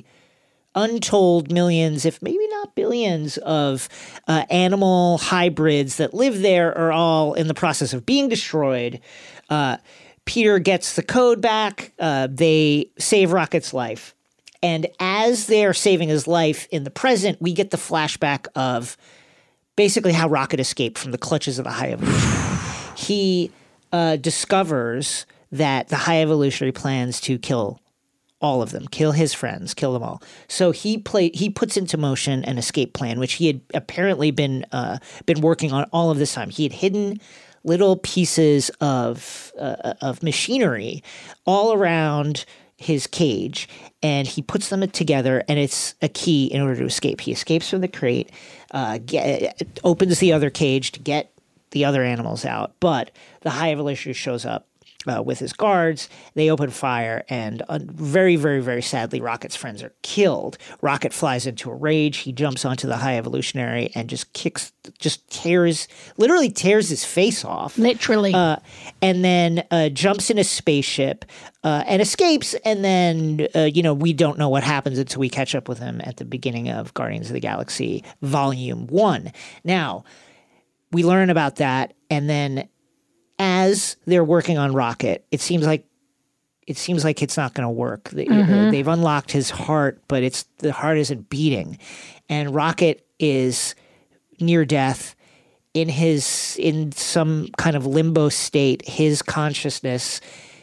Speaker 2: untold millions, if maybe not billions, of uh, animal hybrids that live there are all in the process of being destroyed. Uh, Peter gets the code back. Uh, they save Rocket's life. And as they're saving his life in the present, we get the flashback of basically how Rocket escaped from the clutches of the High Evolutionary. He uh, discovers that the High Evolutionary plans to kill all of them, kill his friends, kill them all. So he play, he puts into motion an escape plan, which he had apparently been uh, been working on all of this time. He had hidden little pieces of uh, of machinery all around his cage, and he puts them together, and it's a key in order to escape. He escapes from the crate, uh, get, opens the other cage to get the other animals out, but the High Evolutionary shows up Uh, with his guards. They open fire, and uh, very, very, very sadly, Rocket's friends are killed. Rocket flies into a rage. He jumps onto the High Evolutionary and just kicks, just tears, literally tears his face off.
Speaker 3: Literally.
Speaker 2: Uh, and then uh, jumps in a spaceship uh, and escapes. And then, uh, you know, we don't know what happens until we catch up with him at the beginning of Guardians of the Galaxy Volume one. Now, we learn about that, and then as they're working on Rocket, it seems like it seems like it's not going to work. They, mm-hmm. They've unlocked his heart, but it's the heart isn't beating. And Rocket is near death. In his in some kind of limbo state, his consciousness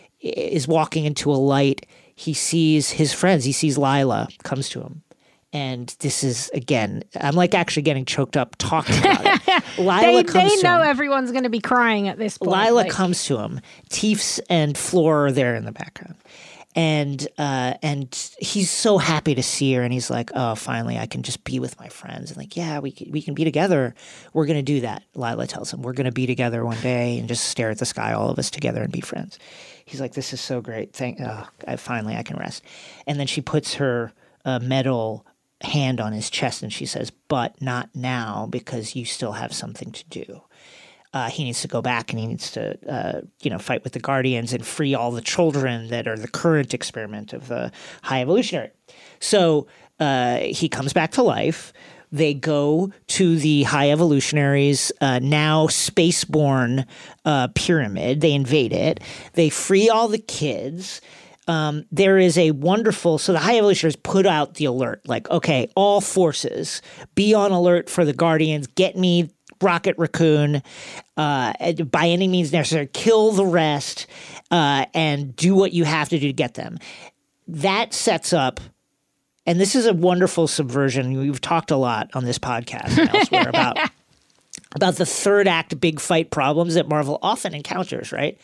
Speaker 2: is walking into a light. He sees his friends. He sees Lila comes to him. And this is, again, I'm like actually getting choked up talking about it. Lila
Speaker 3: they
Speaker 2: comes
Speaker 3: they
Speaker 2: to
Speaker 3: know
Speaker 2: him.
Speaker 3: everyone's going to be crying at this point.
Speaker 2: Lila
Speaker 3: like.
Speaker 2: comes to him. Teefs and Floor are there in the background. And uh, and he's so happy to see her. And he's like, oh, finally, I can just be with my friends. And like, yeah, we can, we can be together. We're going to do that, Lila tells him. We're going to be together one day and just stare at the sky, all of us together, and be friends. He's like, this is so great. Thank, oh, I, finally, I can rest. And then she puts her uh, metal hand on his chest and she says, but not now, because you still have something to do. Uh, he needs to go back and he needs to, uh, you know, fight with the Guardians and free all the children that are the current experiment of the High Evolutionary. So uh, he comes back to life. They go to the High Evolutionary's uh, now spaceborne uh, pyramid. They invade it. They free all the kids. Um, there is a wonderful, so the High Evolutionaries put out the alert, like, okay, all forces, be on alert for the Guardians, get me Rocket Raccoon, uh, by any means necessary, kill the rest, uh, and do what you have to do to get them. That sets up, and this is a wonderful subversion. We've talked a lot on this podcast and elsewhere about, about the third act big fight problems that Marvel often encounters, right?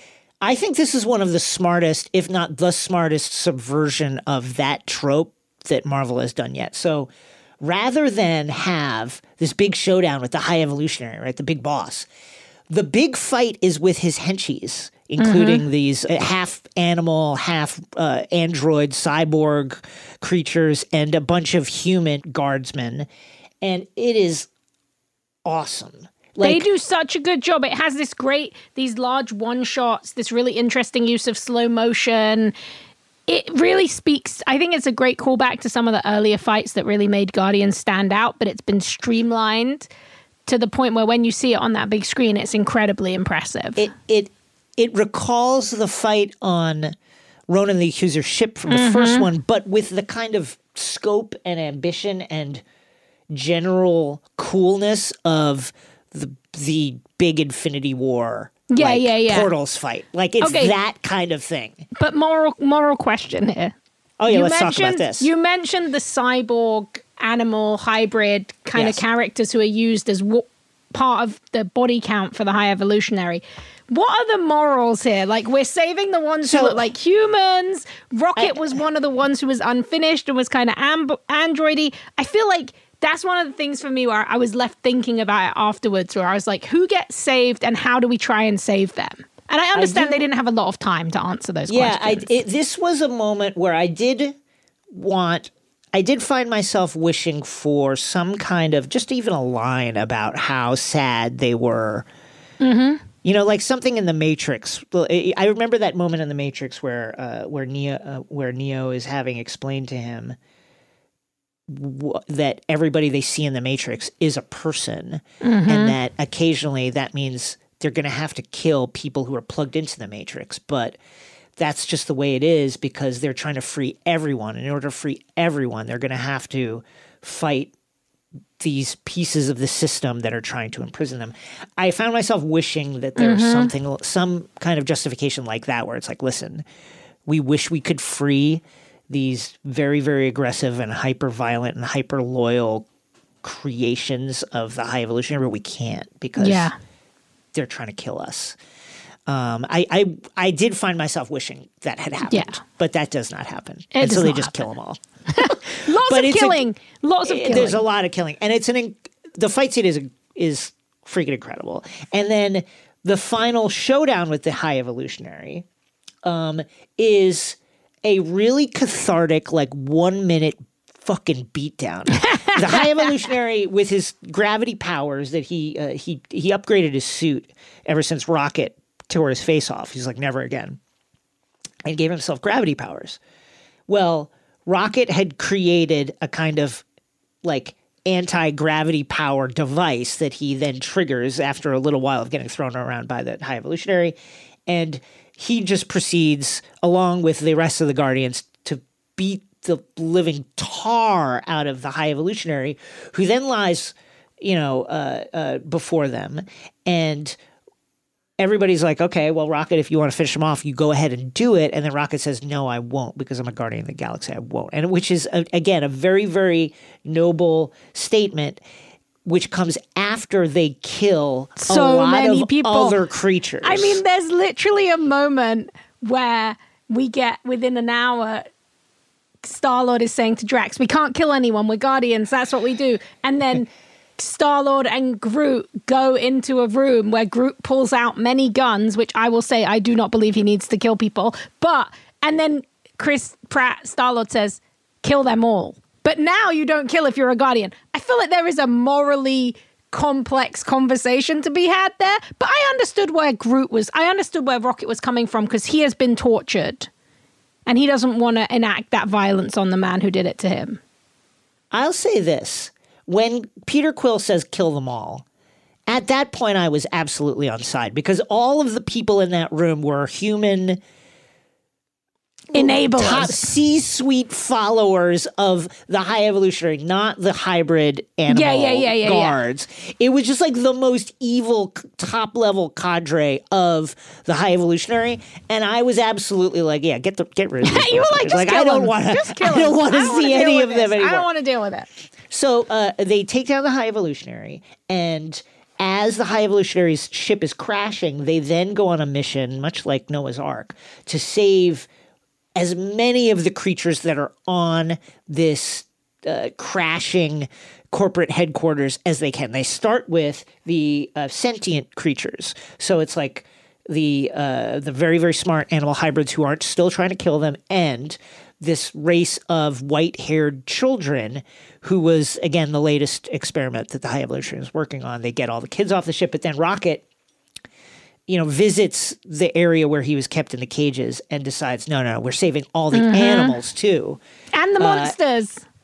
Speaker 2: I think this is one of the smartest, if not the smartest, subversion of that trope that Marvel has done yet. So rather than have this big showdown with the High Evolutionary, right, the big boss, the big fight is with his henchies, including mm-hmm. these half animal, half uh, android, cyborg creatures, and a bunch of human guardsmen. And it is awesome. Like,
Speaker 3: they do such a good job. It has this great, these large one-shots, this really interesting use of slow motion. It really speaks, I think it's a great callback to some of the earlier fights that really made Guardians stand out, but it's been streamlined to the point where when you see it on that big screen, it's incredibly impressive.
Speaker 2: It it it recalls the fight on Ronan the Accuser's ship from the
Speaker 3: mm-hmm.
Speaker 2: first one, but with the kind of scope and ambition and general coolness of the the big Infinity War,
Speaker 3: yeah,
Speaker 2: like,
Speaker 3: yeah, yeah.
Speaker 2: Portals fight. Like, it's
Speaker 3: okay.
Speaker 2: that kind of thing.
Speaker 3: But moral moral question here.
Speaker 2: Oh, yeah,
Speaker 3: you
Speaker 2: let's talk about this.
Speaker 3: You mentioned the cyborg, animal, hybrid kind
Speaker 2: yes.
Speaker 3: of characters who are used as w- part of the body count for the High Evolutionary. What are the morals here? Like, we're saving the ones
Speaker 2: so,
Speaker 3: who look like humans. Rocket
Speaker 2: I,
Speaker 3: was one of the ones who was unfinished and was kind of amb- androidy. I feel like that's one of the things for me where I was left thinking about it afterwards, where I was like, who gets saved and how do we try and save them? And I understand I they didn't have a lot of time to answer those
Speaker 2: yeah,
Speaker 3: questions.
Speaker 2: Yeah, this was a moment where I did want, I did find myself wishing for some kind of, just even a line about how sad they were.
Speaker 3: Mm-hmm.
Speaker 2: You know, like something in the Matrix. I remember that moment in the Matrix where, uh, where Neo, uh, where Neo is having explained to him w- that everybody they see in the Matrix is a person,
Speaker 3: mm-hmm.
Speaker 2: and that occasionally that means they're going to have to kill people who are plugged into the Matrix, but that's just the way it is because they're trying to free everyone. And in order to free everyone, they're going to have to fight these pieces of the system that are trying to imprison them. I found myself wishing that there was
Speaker 3: mm-hmm.
Speaker 2: something, some kind of justification like that, where it's like, listen, we wish we could free these very, very aggressive and hyper violent and hyper loyal creations of the High Evolutionary, but we can't because
Speaker 3: yeah.
Speaker 2: they're trying to kill us. Um, I, I I did find myself wishing that had happened,
Speaker 3: yeah.
Speaker 2: but that does not happen.
Speaker 3: It
Speaker 2: and so they just
Speaker 3: happen.
Speaker 2: kill them all.
Speaker 3: Lots
Speaker 2: but
Speaker 3: of killing. A, Lots of killing.
Speaker 2: There's a lot of killing. And it's an the fight scene is is freaking incredible. And then the final showdown with the High Evolutionary um, is a really cathartic, like one minute fucking beatdown. The High Evolutionary, with his gravity powers that he uh, he he upgraded his suit ever since Rocket tore his face off. He's like, never again. And gave himself gravity powers. Well, Rocket had created a kind of like anti-gravity power device that he then triggers after a little while of getting thrown around by the High Evolutionary. And he just proceeds, along with the rest of the Guardians, to beat the living tar out of the High Evolutionary, who then lies, you know, uh, uh, before them. And everybody's like, okay, well, Rocket, if you want to finish him off, you go ahead and do it. And then Rocket says, no, I won't, because I'm a Guardian of the Galaxy. I won't. And which is, a, again, a very, very noble statement, which comes after they kill
Speaker 3: so
Speaker 2: a lot
Speaker 3: many
Speaker 2: of
Speaker 3: people.
Speaker 2: other creatures.
Speaker 3: I mean, there's literally a moment where we get, within an hour, Star-Lord is saying to Drax, we can't kill anyone, we're Guardians, that's what we do. And then Star-Lord and Groot go into a room where Groot pulls out many guns, which I will say I do not believe he needs to kill people. But, and then Chris Pratt, Star-Lord, says, kill them all. But now you don't kill if you're a Guardian. I feel like there is a morally complex conversation to be had there. But I understood where Groot was, I understood where Rocket was coming from, because he has been tortured. And he doesn't want to enact that violence on the man who did it to him.
Speaker 2: I'll say this. When Peter Quill says kill them all, at that point I was absolutely on side, because all of the people in that room were human
Speaker 3: enablers,
Speaker 2: top C-suite followers of the High Evolutionary, not the hybrid animal
Speaker 3: yeah, yeah, yeah, yeah,
Speaker 2: guards. Yeah. It was just like the most evil top-level cadre of the High Evolutionary, and I was absolutely like, yeah, get the get rid of these.
Speaker 3: You were like, just
Speaker 2: like
Speaker 3: kill
Speaker 2: I don't
Speaker 3: them.
Speaker 2: want to.
Speaker 3: Just kill
Speaker 2: I don't want to
Speaker 3: I don't
Speaker 2: see any of them
Speaker 3: this.
Speaker 2: anymore.
Speaker 3: I don't want to deal with it.
Speaker 2: So uh, they take down the High Evolutionary, and as the High Evolutionary's ship is crashing, they then go on a mission, much like Noah's Ark, to save as many of the creatures that are on this uh, crashing corporate headquarters as they can. They start with the uh, sentient creatures. So it's like the uh, the very, very smart animal hybrids who aren't still trying to kill them, and this race of white-haired children who was, again, the latest experiment that the High Evolution is working on. They get all the kids off the ship, but then Rocket, you know, visits the area where he was kept in the cages and decides, no, no, we're saving all the
Speaker 3: mm-hmm.
Speaker 2: animals, too.
Speaker 3: And the monsters.
Speaker 2: Uh,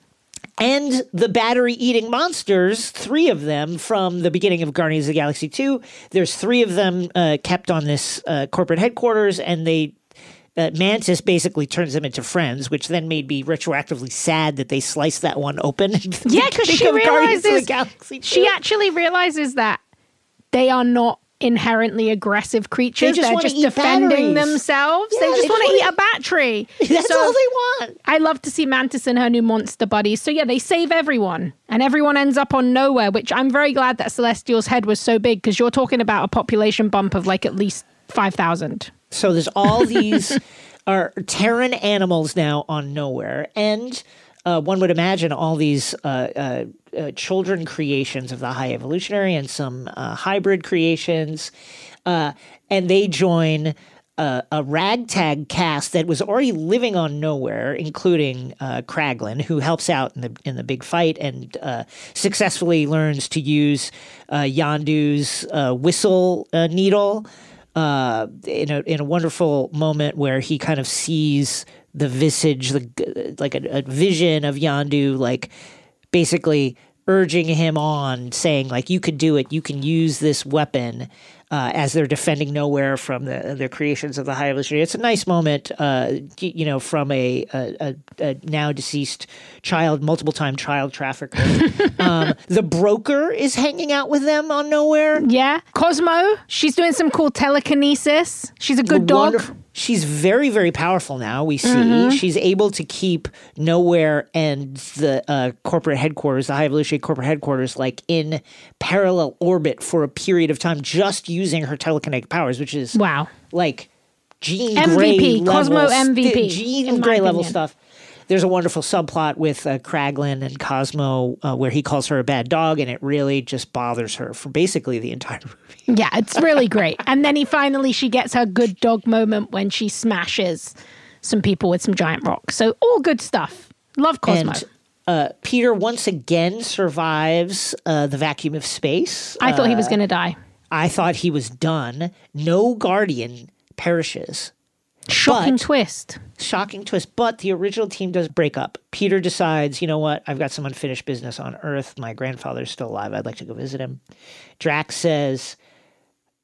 Speaker 2: and the battery-eating monsters, three of them from the beginning of Guardians of the Galaxy two. There's three of them uh, kept on this uh, corporate headquarters, and they... Uh, Mantis basically turns them into friends, which then made me retroactively sad that they sliced that one open.
Speaker 3: Yeah, because she realizes she actually realizes that they are not inherently aggressive creatures.
Speaker 2: They just
Speaker 3: They're just defending
Speaker 2: batteries.
Speaker 3: themselves.
Speaker 2: Yeah,
Speaker 3: they just
Speaker 2: they
Speaker 3: want to
Speaker 2: just
Speaker 3: eat a battery.
Speaker 2: That's
Speaker 3: so,
Speaker 2: all they want.
Speaker 3: I love to see Mantis and her new monster buddies. So yeah, they save everyone, and everyone ends up on Nowhere, which I'm very glad that Celestial's head was so big, because you're talking about a population bump of like at least five thousand.
Speaker 2: So there's all these are Terran animals now on Nowhere, and uh, one would imagine all these uh, uh, uh, children creations of the High Evolutionary and some uh, hybrid creations, uh, and they join uh, a ragtag cast that was already living on Nowhere, including uh, Kraglin, who helps out in the in the big fight and uh, successfully learns to use uh, Yondu's uh, whistle uh, needle. Uh, in a in a wonderful moment where he kind of sees the visage, the like a, a vision of Yondu, like basically urging him on, saying like, "You could do it. You can use this weapon." Uh, as they're defending Nowhere from the the creations of the High Evolutionary. It's a nice moment, uh, you know, from a, a, a now deceased child, multiple time child trafficker. um, the broker is hanging out with them on Nowhere.
Speaker 3: Yeah, Cosmo. She's doing some cool telekinesis. She's a good
Speaker 2: The
Speaker 3: dog.
Speaker 2: wonderful- She's very, very powerful now, we see.
Speaker 3: Mm-hmm.
Speaker 2: She's able to keep Nowhere and the uh, corporate headquarters, the High Evolutionary corporate headquarters, like in parallel orbit for a period of time, just using her telekinetic powers, which is
Speaker 3: wow,
Speaker 2: like Jean
Speaker 3: M V
Speaker 2: Grey
Speaker 3: P,
Speaker 2: level,
Speaker 3: Cosmo M V P,
Speaker 2: st- Jean
Speaker 3: in my
Speaker 2: Grey level
Speaker 3: opinion.
Speaker 2: stuff. There's a wonderful subplot with uh, Kraglin and Cosmo uh, where he calls her a bad dog, and it really just bothers her for basically the entire movie.
Speaker 3: Yeah, it's really great. And then he finally, she gets her good dog moment when she smashes some people with some giant rocks. So all good stuff. Love Cosmo.
Speaker 2: And uh, Peter once again survives uh, the vacuum of space.
Speaker 3: I thought he was
Speaker 2: Uh,
Speaker 3: going to die.
Speaker 2: I thought he was done. No Guardian perishes.
Speaker 3: Shocking
Speaker 2: but-
Speaker 3: twist.
Speaker 2: Shocking twist, but the original team does break up. Peter decides, you know what, I've got some unfinished business on Earth. My grandfather's still alive. I'd like to go visit him. Drax says,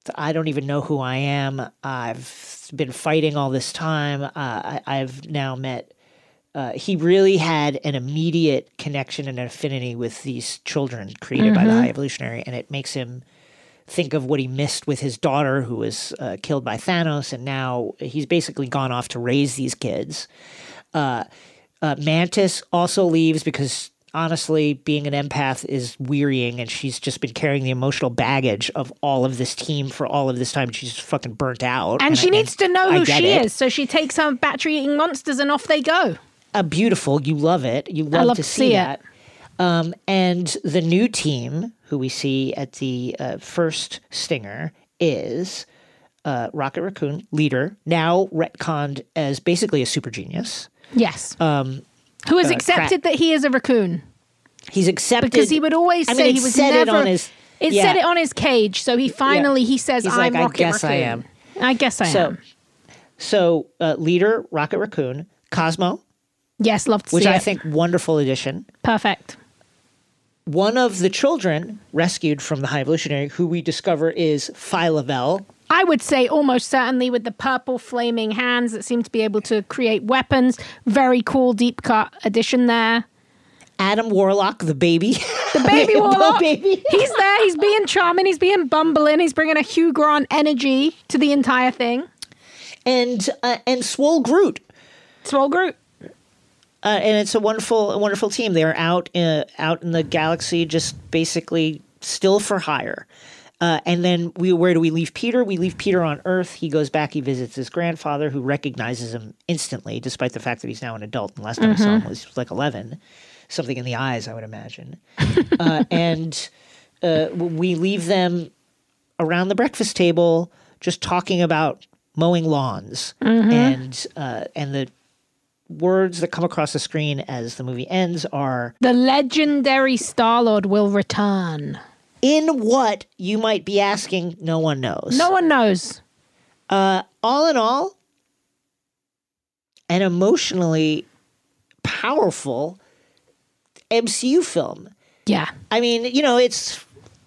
Speaker 2: I don't even know who I am. I've been fighting all this time. Uh, I, I've now met. Uh, he really had an immediate connection and affinity with these children created mm-hmm. by the High Evolutionary, and it makes him think of what he missed with his daughter, who was uh, killed by Thanos, and now he's basically gone off to raise these kids. Uh, uh, Mantis also leaves because, honestly, being an empath is wearying, and she's just been carrying the emotional baggage of all of this team for all of this time. She's just fucking burnt out.
Speaker 3: And, and she I, needs and to know who she
Speaker 2: it.
Speaker 3: is, so she takes some battery-eating monsters and off they go.
Speaker 2: Uh, beautiful. You love it. You love,
Speaker 3: love
Speaker 2: to,
Speaker 3: to
Speaker 2: see,
Speaker 3: see
Speaker 2: that. Um, and the new team, who we see at the uh, first stinger, is uh, Rocket Raccoon, leader, now retconned as basically a super genius.
Speaker 3: Yes.
Speaker 2: Um,
Speaker 3: who has
Speaker 2: uh,
Speaker 3: accepted
Speaker 2: cra-
Speaker 3: that he is a raccoon.
Speaker 2: He's accepted.
Speaker 3: Because he would always
Speaker 2: I
Speaker 3: say
Speaker 2: mean,
Speaker 3: he was
Speaker 2: said
Speaker 3: never...
Speaker 2: It on his,
Speaker 3: it
Speaker 2: yeah.
Speaker 3: said it on his cage, so he finally,
Speaker 2: yeah.
Speaker 3: he says,
Speaker 2: He's
Speaker 3: I'm
Speaker 2: like,
Speaker 3: Rocket
Speaker 2: I guess
Speaker 3: Raccoon.
Speaker 2: I am.
Speaker 3: I guess I
Speaker 2: so,
Speaker 3: am.
Speaker 2: So, uh, leader, Rocket Raccoon, Cosmo.
Speaker 3: Yes, love to
Speaker 2: which
Speaker 3: see
Speaker 2: I
Speaker 3: it.
Speaker 2: think wonderful addition.
Speaker 3: Perfect.
Speaker 2: One of the children rescued from the High Evolutionary, who we discover is Phyla-Vell.
Speaker 3: I would say almost certainly with the purple flaming hands that seem to be able to create weapons. Very cool deep cut addition there.
Speaker 2: Adam Warlock, the baby.
Speaker 3: The baby Warlock.
Speaker 2: baby.
Speaker 3: He's there. He's being charming. He's being bumbling. He's bringing a Hugh Grant energy to the entire thing.
Speaker 2: And uh, and Swole Groot.
Speaker 3: Swole Groot.
Speaker 2: Uh, and it's a wonderful, a wonderful team. They are out, uh, out in the galaxy, just basically still for hire. Uh, and then we, where do we leave Peter? We leave Peter on Earth. He goes back. He visits his grandfather, who recognizes him instantly, despite the fact that he's now an adult. And last time mm-hmm. I saw him was, he was like eleven. Something in the eyes, I would imagine. uh, and uh, we leave them around the breakfast table, just talking about mowing lawns,
Speaker 3: mm-hmm.
Speaker 2: and uh, and the words that come across the screen as the movie ends are,
Speaker 3: "The legendary Star-Lord will return."
Speaker 2: In what, you might be asking? No one knows.
Speaker 3: No one knows.
Speaker 2: Uh, all in all, an emotionally powerful M C U film.
Speaker 3: Yeah.
Speaker 2: I mean, you know, it's,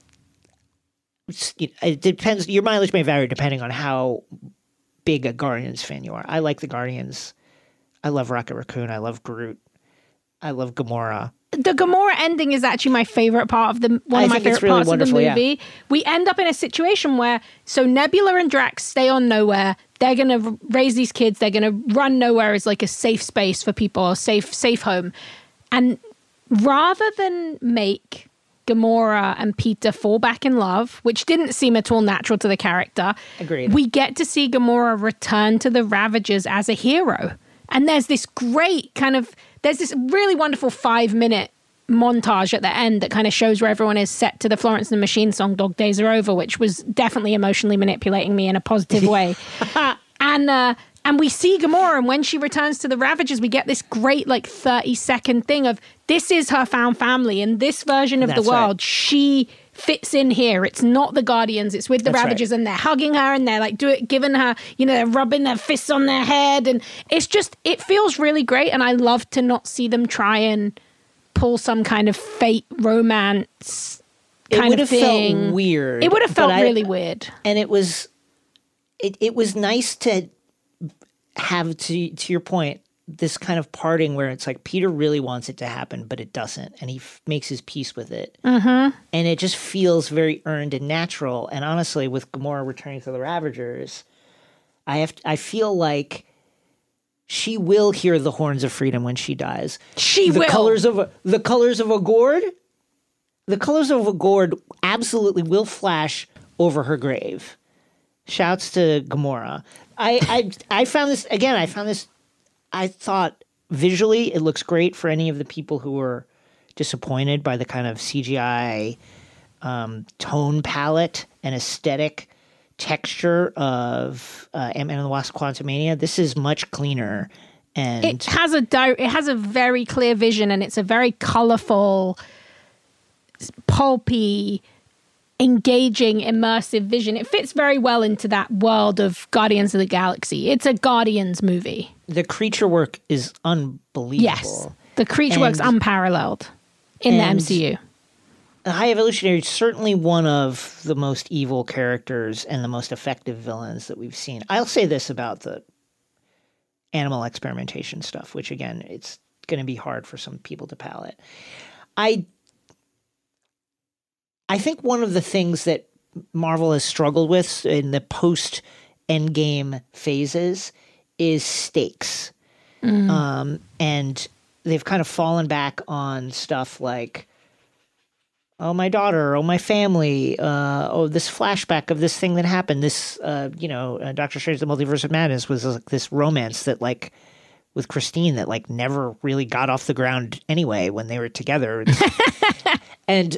Speaker 2: it's it depends. Your mileage may vary depending on how big a Guardians fan you are. I like the Guardians. I love Rocket Raccoon. I love Groot. I love Gamora.
Speaker 3: The Gamora ending is actually my favorite part of the one
Speaker 2: I
Speaker 3: of my
Speaker 2: think it's
Speaker 3: favorite
Speaker 2: really
Speaker 3: parts of the movie.
Speaker 2: yeah.
Speaker 3: We end up in a situation where so Nebula and Drax stay on Nowhere. They're gonna r- raise these kids. They're gonna run Nowhere as like a safe space for people, a safe safe home. And rather than make Gamora and Peter fall back in love, which didn't seem at all natural to the character,
Speaker 2: Agreed.
Speaker 3: we get to see Gamora return to the Ravagers as a hero. And there's this great kind of, there's this really wonderful five minute montage at the end that kind of shows where everyone is set to the Florence and the Machine song Dog Days Are Over, which was definitely emotionally manipulating me in a positive way. and uh, and we see Gamora, and when she returns to the Ravagers, we get this great like thirty second thing of this is her found family. In this version of
Speaker 2: That's
Speaker 3: the world,
Speaker 2: right.
Speaker 3: she fits in here. It's not the Guardians. It's with the
Speaker 2: That's
Speaker 3: Ravagers,
Speaker 2: right.
Speaker 3: and they're hugging her, and they're like do it, giving her, you know, they're rubbing their fists on their head, and it's just it feels really great. And I love to not see them try and pull some kind of fate romance kind
Speaker 2: it would
Speaker 3: of
Speaker 2: have
Speaker 3: thing.
Speaker 2: felt weird.
Speaker 3: It would have felt
Speaker 2: but I-
Speaker 3: really weird.
Speaker 2: And it was, it, it was nice to have, to to your point, this kind of parting where it's like Peter really wants it to happen, but it doesn't, and he f- makes his peace with it.
Speaker 3: Mm-hmm.
Speaker 2: And it just feels very earned and natural. And honestly, with Gamora returning to the Ravagers, I have I feel like she will hear the horns of freedom when she dies.
Speaker 3: She
Speaker 2: the
Speaker 3: will.
Speaker 2: colors of a, the colors of a gourd, the colors of a gourd absolutely will flash over her grave. Shouts to Gamora. I I I found this again. I found this. I thought visually it looks great for any of the people who were disappointed by the kind of C G I um, tone palette and aesthetic texture of uh, Ant-Man and the Wasp: Quantumania. This is much cleaner, and
Speaker 3: It has a di- it has a very clear vision, and it's a very colorful, pulpy, engaging, immersive vision. It fits very well into that world of Guardians of the Galaxy. It's a Guardians movie.
Speaker 2: the creature work is unbelievable.
Speaker 3: Yes, the creature work's
Speaker 2: And-
Speaker 3: unparalleled in the
Speaker 2: and-
Speaker 3: M C U.
Speaker 2: the High Evolutionary is certainly one of the most evil characters and the most effective villains that we've seen. I'll say this about the animal experimentation stuff, which again, it's going to be hard for some people to palate. I, I think one of the things that Marvel has struggled with in the post-Endgame phases is stakes. Mm. Um, and they've kind of fallen back on stuff like, oh, my daughter, oh, my family, uh, oh, this flashback of this thing that happened, this, uh, you know, uh, Doctor Strange, the Multiverse of Madness was like this romance that, like, with Christine that, like, never really got off the ground anyway when they were together. And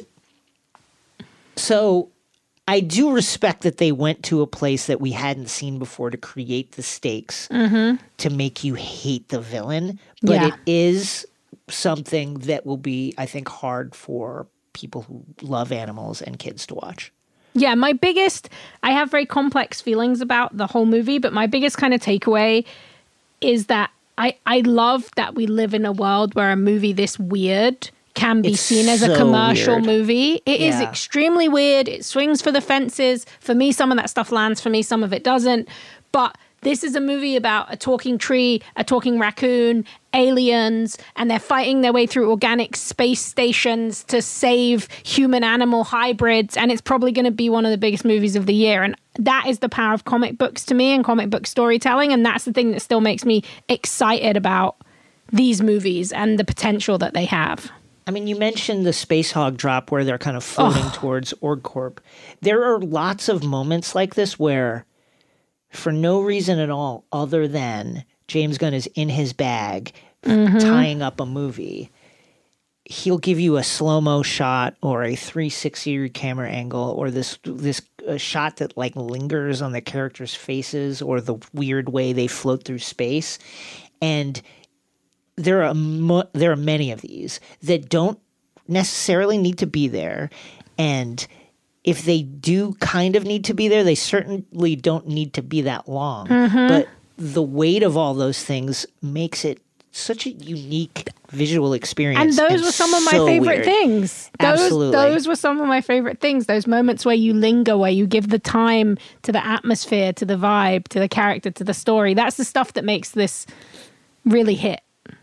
Speaker 2: so I do respect that they went to a place that we hadn't seen before to create the stakes mm-hmm. to make you hate the villain. But yeah. it is something that will be, I think, hard for people who love animals and kids to watch.
Speaker 3: Yeah, my biggest, I have very complex feelings about the whole movie, but my biggest kind of takeaway is that I, I love that we live in a world where a movie this weird can be
Speaker 2: it's
Speaker 3: seen as
Speaker 2: so
Speaker 3: a commercial
Speaker 2: weird.
Speaker 3: movie. It
Speaker 2: yeah.
Speaker 3: is extremely weird. It swings for the fences. For me, some of that stuff lands. For me, some of it doesn't. But this is a movie about a talking tree, a talking raccoon, aliens, and they're fighting their way through organic space stations to save human-animal hybrids, and it's probably going to be one of the biggest movies of the year. And that is the power of comic books to me and comic book storytelling, and that's the thing that still makes me excited about these movies and the potential that they have.
Speaker 2: I mean, you mentioned the Space Hog drop where they're kind of floating oh. towards OrgCorp. There are lots of moments like this where, for no reason at all other than James Gunn is in his bag mm-hmm. tying up a movie, he'll give you a slow-mo shot or a three sixty camera angle or this this uh, shot that like lingers on the characters' faces or the weird way they float through space. And there are mo- there are many of these that don't necessarily need to be there, and if they do kind of need to be there, they certainly don't need to be that long. Mm-hmm. But the weight of all those things makes it such a unique visual experience.
Speaker 3: And those
Speaker 2: and
Speaker 3: were some of my
Speaker 2: so
Speaker 3: favorite
Speaker 2: weird.
Speaker 3: things. Those,
Speaker 2: Absolutely.
Speaker 3: Those were some of my favorite things. Those moments where you linger, where you give the time to the atmosphere, to the vibe, to the character, to the story. That's the stuff that makes this really hit.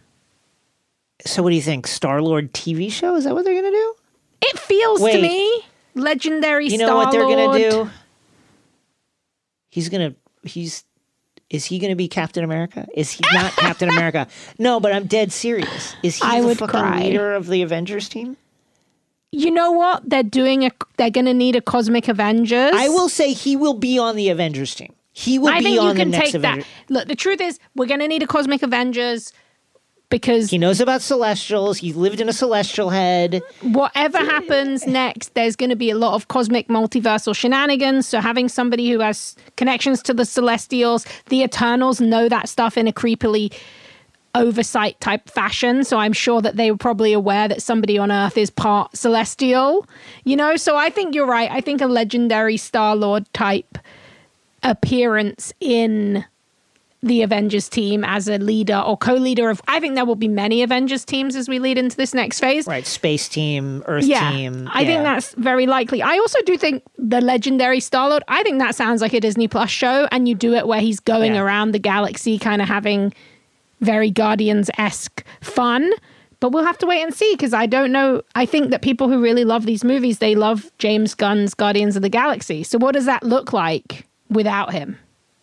Speaker 2: So what do you think? Star-Lord T V show? Is that what they're going to do?
Speaker 3: It feels
Speaker 2: Wait.
Speaker 3: to me legendary
Speaker 2: You know
Speaker 3: Star-Lord.
Speaker 2: what they're going to do? He's going to, he's, is he going to be Captain America? Is he not Captain America? No, but I'm dead serious. Is he
Speaker 3: I
Speaker 2: the
Speaker 3: would
Speaker 2: fucking
Speaker 3: cry.
Speaker 2: leader of the Avengers team?
Speaker 3: You know what? They're doing a, they're going to need a Cosmic Avengers.
Speaker 2: I will say he will be on the Avengers team. He will
Speaker 3: I
Speaker 2: be
Speaker 3: think
Speaker 2: on
Speaker 3: you can
Speaker 2: the next
Speaker 3: take
Speaker 2: Avengers.
Speaker 3: that. Look, the truth is, we're going to need a Cosmic Avengers because
Speaker 2: He knows about Celestials. He lived in a Celestial head.
Speaker 3: whatever happens next, there's going to be a lot of cosmic multiversal shenanigans. So having somebody who has connections to the Celestials, the Eternals know that stuff in a creepily oversight type fashion. So I'm sure that they were probably aware that somebody on Earth is part Celestial, you know? So I think you're right. I think a legendary Star-Lord type appearance in the Avengers team as a leader or co-leader of, I think there will be many Avengers teams as we lead into this next phase.
Speaker 2: Right, Space Team, Earth
Speaker 3: Yeah,
Speaker 2: Team.
Speaker 3: I
Speaker 2: yeah.
Speaker 3: think that's very likely. I also do think the legendary Star-Lord, I think that sounds like a Disney Plus show, and you do it where he's going
Speaker 2: Yeah.
Speaker 3: around the galaxy kind of having very Guardians-esque fun. But we'll have to wait and see, because I don't know. I think that people who really love these movies, they love James Gunn's Guardians of the Galaxy. So what does that look like without him?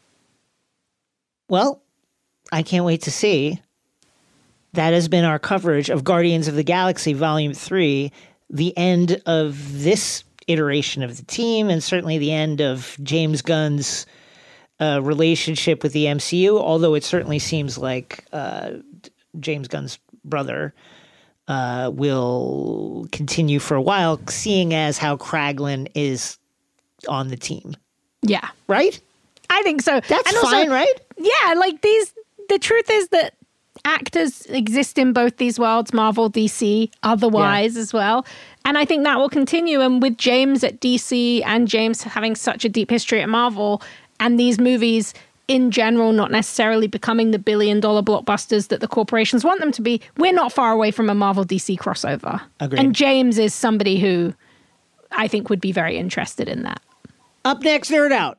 Speaker 2: Well, I can't wait to see. That has been our coverage of Guardians of the Galaxy Volume three, the end of this iteration of the team, and certainly the end of James Gunn's uh, relationship with the M C U, although it certainly seems like uh, James Gunn's brother uh, will continue for a while, seeing as how Kraglin is on the team.
Speaker 3: Yeah.
Speaker 2: Right?
Speaker 3: I think so.
Speaker 2: That's
Speaker 3: And also,
Speaker 2: fine, right?
Speaker 3: Yeah, like these, the truth is that actors exist in both these worlds, Marvel, D C, otherwise yeah. as well. And I think that will continue. And with James at D C and James having such a deep history at Marvel, and these movies in general not necessarily becoming the billion dollar blockbusters that the corporations want them to be, we're not far away from a Marvel D C crossover.
Speaker 2: Agreed.
Speaker 3: And James is somebody who I think would be very interested in that.
Speaker 2: Up next, Nerd Out.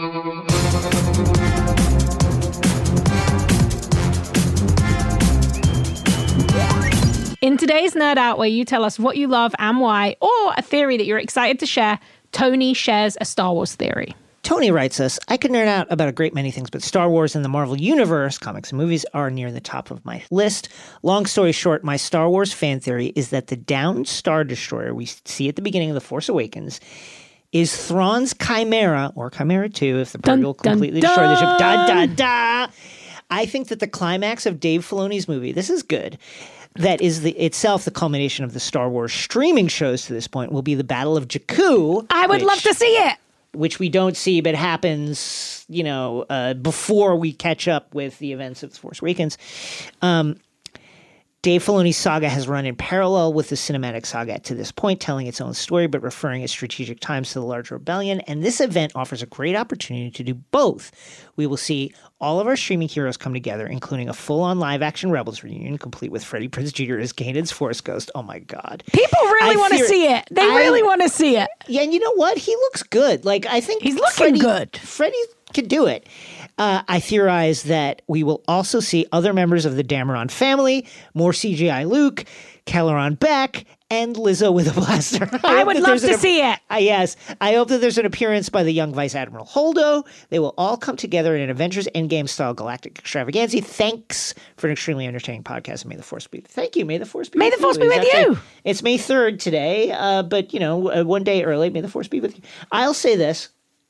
Speaker 3: In today's Nerd Out, where you tell us what you love and why, or a theory that you're excited to share, Tony shares a Star Wars theory.
Speaker 2: Tony writes us, I could nerd out about a great many things, but Star Wars and the Marvel Universe, comics and movies, are near the top of my list. Long story short, my Star Wars fan theory is that the downed Star Destroyer we see at the beginning of The Force Awakens is Thrawn's Chimera, or Chimera two, if the party will completely
Speaker 3: dun,
Speaker 2: destroy the ship. Da,
Speaker 3: dun.
Speaker 2: da, da. I think that the climax of Dave Filoni's movie, this is good, that is the itself the culmination of the Star Wars streaming shows to this point, will be the Battle of Jakku.
Speaker 3: I would
Speaker 2: which,
Speaker 3: love to see it.
Speaker 2: Which we don't see, but happens, you know, uh, before we catch up with the events of The Force Awakens. Um, Dave Filoni's saga has run in parallel with the cinematic saga to this point, telling its own story, but referring at strategic times to the larger rebellion. And this event offers a great opportunity to do both. We will see all of our streaming heroes come together, including a full-on live-action Rebels reunion, complete with Freddie Prinze Junior as Kanan's Force Ghost. Oh, my God.
Speaker 3: People really want to
Speaker 2: fear-
Speaker 3: see it. They
Speaker 2: I-
Speaker 3: really want to see it.
Speaker 2: Yeah, and you know what? He looks good. Like, I think
Speaker 3: He's looking
Speaker 2: Freddie,
Speaker 3: good.
Speaker 2: Freddie could do it. Uh, I theorize that we will also see other members of the Dameron family, more C G I Luke, Kelleron Beck, and Lizzo with a blaster. I,
Speaker 3: I
Speaker 2: hope
Speaker 3: would
Speaker 2: that
Speaker 3: love
Speaker 2: there's
Speaker 3: to
Speaker 2: an-
Speaker 3: see it.
Speaker 2: Uh, yes. I hope that there's an appearance by the young Vice Admiral Holdo. They will all come together in an Avengers Endgame-style galactic extravaganza. Thanks for an extremely entertaining podcast, and may the Force be with you. Thank you. May the Force be
Speaker 3: May
Speaker 2: with
Speaker 3: the Force
Speaker 2: you.
Speaker 3: be
Speaker 2: It's
Speaker 3: with
Speaker 2: actually-
Speaker 3: you.
Speaker 2: It's May third today, uh, but, you know, uh, one day early. May the Force be with you. I'll say this.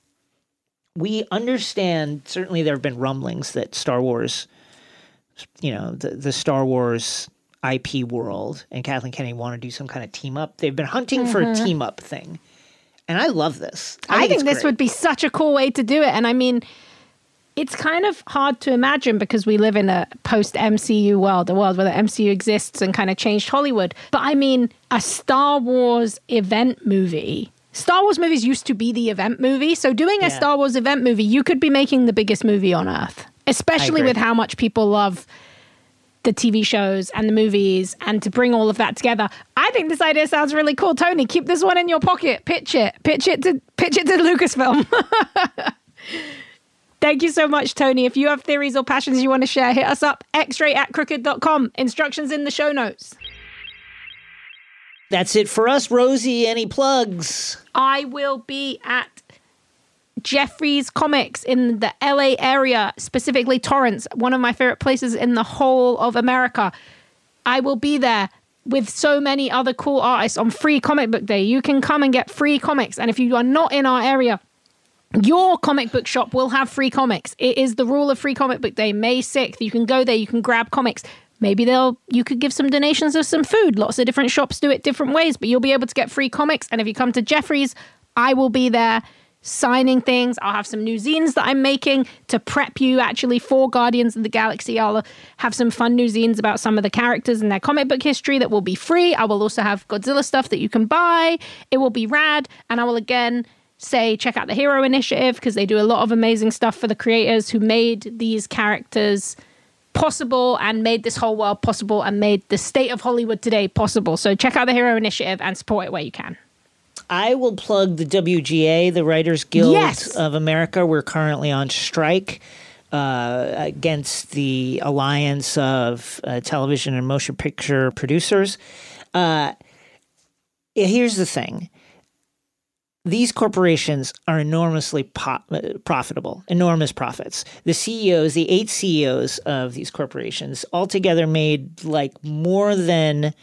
Speaker 2: We understand, certainly there have been rumblings that Star Wars, you know, the, the Star Wars I P world and Kathleen Kennedy want to do some kind of team up. They've been hunting for a team up thing. And I love this. I,
Speaker 3: I
Speaker 2: think,
Speaker 3: think
Speaker 2: it's
Speaker 3: this
Speaker 2: great.
Speaker 3: would be such a cool way to do it. And I mean, it's kind of hard to imagine because we live in a post-M C U world, a world where the M C U exists and kind of changed Hollywood. But I mean, a Star Wars event movie. Star Wars movies used to be the event movie. So doing a
Speaker 2: Yeah.
Speaker 3: Star Wars event movie, you could be making the biggest movie on Earth, especially
Speaker 2: agree.
Speaker 3: with how much people love the T V shows and the movies, and to bring all of that together. I think this idea sounds really cool. Tony, keep this one in your pocket. Pitch it. Pitch it to pitch it to Lucasfilm. Thank you so much, Tony. If you have theories or passions you want to share, hit us up, x-ray at crooked dot com. Instructions in the show notes.
Speaker 2: That's it for us. Rosie, any plugs?
Speaker 3: I will be at Jeffrey's Comics in the L A area, specifically Torrance, one of my favorite places in the whole of America. I will be there with so many other cool artists on Free Comic Book Day. You can come and get free comics. And if you are not in our area, your comic book shop will have free comics. It is the rule of Free Comic Book Day, May sixth. You can go there, you can grab comics. Maybe they'll you could give some donations of some food. Lots of different shops do it different ways, but you'll be able to get free comics. And if you come to Jeffrey's, I will be there signing things. I'll have some new zines that I'm making to prep you actually for Guardians of the Galaxy. I'll have some fun new zines about some of the characters and their comic book history that will be free. I will also have Godzilla stuff that you can buy. It will be rad. And I will again say, check out the Hero Initiative because they do a lot of amazing stuff for the creators who made these characters possible and made this whole world possible and made the state of Hollywood today possible. So check out the Hero Initiative and support it where you can.
Speaker 2: I will plug the W G A, the Writers Guild
Speaker 3: Yes.
Speaker 2: of America. We're currently on strike uh, against the Alliance of uh, Television and Motion Picture Producers. Uh, here's the thing. These corporations are enormously po- profitable, enormous profits. The C E Os, the eight C E Os of these corporations altogether made like more than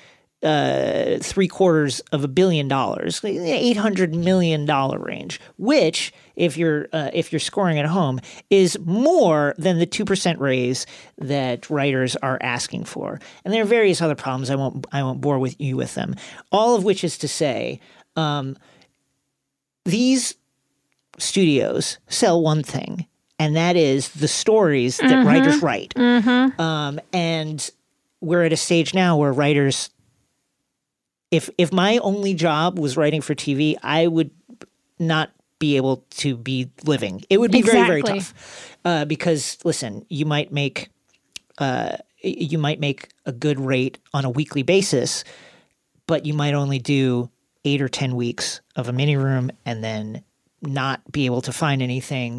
Speaker 2: uh, three quarters of a billion dollars, eight hundred million dollars range, which if you're uh, if you're scoring at home is more than the two percent raise that writers are asking for. And there are various other problems. I won't I won't bore with you with them. All of which is to say, um, these studios sell one thing, and that is the stories that
Speaker 3: Mm-hmm.
Speaker 2: writers write.
Speaker 3: Mm-hmm.
Speaker 2: Um, and we're at a stage now where writers, if if my only job was writing for T V, I would not be able to be living. It would be very, very
Speaker 3: Exactly.
Speaker 2: tough. Uh, because listen, you might make uh, you might make a good rate on a weekly basis, but you might only do eight or ten weeks of a mini room and then not be able to find anything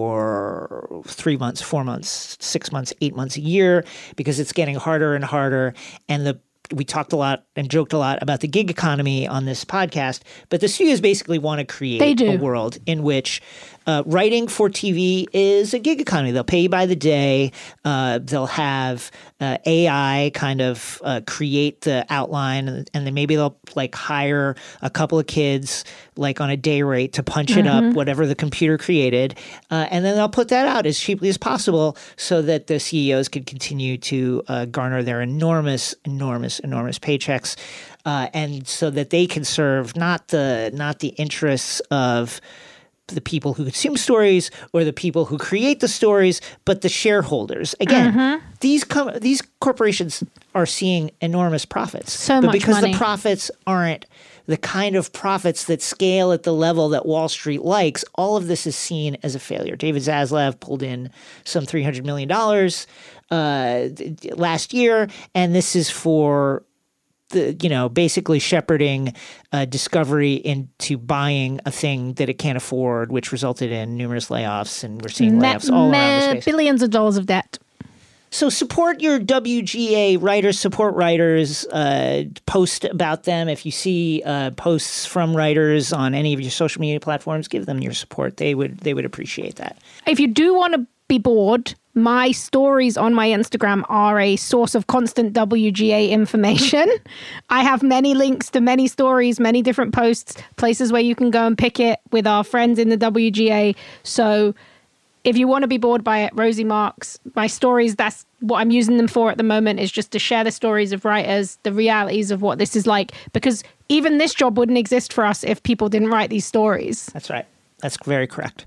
Speaker 2: for three months, four months, six months, eight months, a year, because it's getting harder and harder. And the we talked a lot and joked a lot about the gig economy on this podcast, but the studios basically want to create a world in which uh, writing for T V is a gig economy. They'll pay you by the day. Uh, they'll have uh, A I kind of uh, create the outline, and, and then maybe they'll like hire a couple of kids like on a day rate to punch mm-hmm. it up, whatever the computer created, uh, and then they'll put that out as cheaply as possible so that the C E Os can continue to uh, garner their enormous, enormous, enormous paychecks, uh, and so that they can serve not the not the interests of the people who consume stories or the people who create the stories, but the shareholders. Again, mm-hmm. these com- these corporations are seeing enormous profits.
Speaker 3: So
Speaker 2: but
Speaker 3: much
Speaker 2: because
Speaker 3: money.
Speaker 2: the profits aren't the kind of profits that scale at the level that Wall Street likes, all of this is seen as a failure. David Zaslav pulled in some three hundred million dollars uh, last year, and this is for the, you know, basically shepherding uh, Discovery into buying a thing that it can't afford, which resulted in numerous layoffs, and we're seeing
Speaker 3: me-
Speaker 2: layoffs all
Speaker 3: me-
Speaker 2: around the space.
Speaker 3: Billions of dollars of debt.
Speaker 2: So support your W G A writers, support writers, uh, post about them. If you see uh, posts from writers on any of your social media platforms, give them your support. They would they would appreciate that.
Speaker 3: If you do want to be bored, my stories on my Instagram are a source of constant W G A information. I have many links to many stories, many different posts, places where you can go and pick it with our friends in the W G A. So if you want to be bored by it, Rosie Marks, my stories, that's what I'm using them for at the moment, is just to share the stories of writers, the realities of what this is like. Because even this job wouldn't exist for us if people didn't write these stories.
Speaker 2: That's right. That's very correct.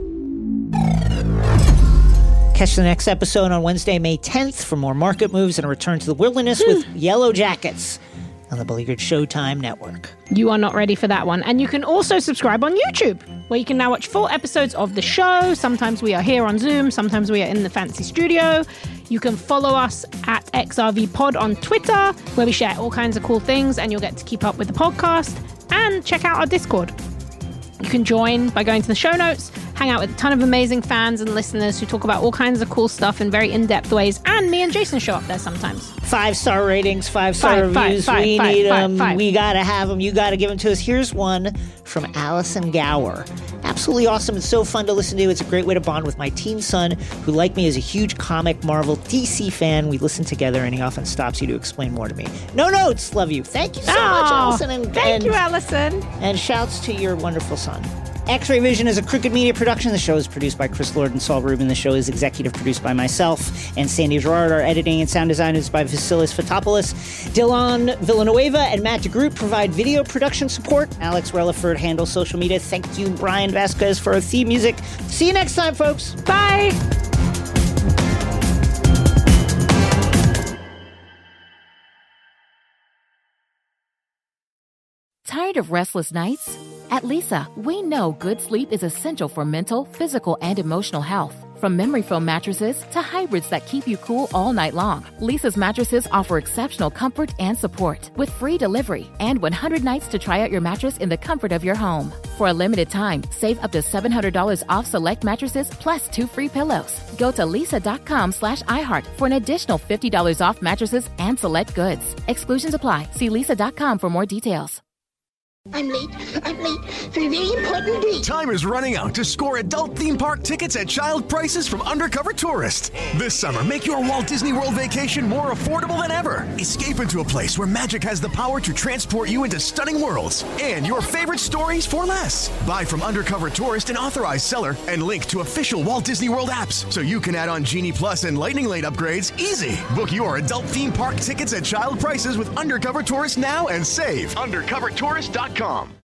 Speaker 2: Catch the next episode on Wednesday, May tenth for more market moves and a return to the wilderness with Yellow Jackets on the Beleaguered Showtime Network.
Speaker 3: You are not ready for that one. And you can also subscribe on YouTube, where you can now watch full episodes of the show. Sometimes we are here on Zoom. Sometimes we are in the fancy studio. You can follow us at X R V Pod on Twitter, where we share all kinds of cool things, and you'll get to keep up with the podcast. And check out our Discord. You can join by going to the show notes, hang out with a ton of amazing fans and listeners who talk about all kinds of cool stuff in very in-depth ways. And me and Jason show up there sometimes.
Speaker 2: Five-star ratings, five-star
Speaker 3: Five, five,
Speaker 2: reviews.
Speaker 3: five,
Speaker 2: we
Speaker 3: five,
Speaker 2: need
Speaker 3: five,
Speaker 2: them.
Speaker 3: five.
Speaker 2: We got to have them. You got to give them to us. Here's one from Allison Gower. Absolutely awesome. It's so fun to listen to. It's a great way to bond with my teen son, who, like me, is a huge comic, Marvel, D C fan. We listen together, and he often stops you to explain more to me. No notes. Love you. Thank you so
Speaker 3: Oh,
Speaker 2: much, Allison. And,
Speaker 3: Thank
Speaker 2: and,
Speaker 3: you, Allison.
Speaker 2: And shouts to your wonderful son. X-Ray Vision is a Crooked Media production. The show is produced by Chris Lord and Saul Rubin. The show is executive produced by myself and Sandy Gerard. Our editing and sound design is by Vasilis Fotopoulos. Dylan Villanueva and Matt DeGroot provide video production support. Alex Relaford handles social media. Thank you, Brian Vasquez, for our theme music. See you next time, folks.
Speaker 3: Bye.
Speaker 1: Tired of restless nights? At Leesa, we know good sleep is essential for mental, physical, and emotional health. From memory foam mattresses to hybrids that keep you cool all night long, Leesa's mattresses offer exceptional comfort and support with free delivery and one hundred nights to try out your mattress in the comfort of your home. For a limited time, save up to seven hundred dollars off select mattresses plus two free pillows. Go to leesa.com slash iHeart for an additional fifty dollars off mattresses and select goods. Exclusions apply. See leesa dot com for more details.
Speaker 6: I'm late. I'm late for a very important date.
Speaker 7: Time is running out to score adult theme park tickets at child prices from Undercover Tourist. This summer, make your Walt Disney World vacation more affordable than ever. Escape into a place where magic has the power to transport you into stunning worlds and your favorite stories for less. Buy from Undercover Tourist, an authorized seller, and link to official Walt Disney World apps so you can add on Genie Plus and Lightning Lane upgrades easy. Book your adult theme park tickets at child prices with Undercover Tourist now and save. undercover tourist dot com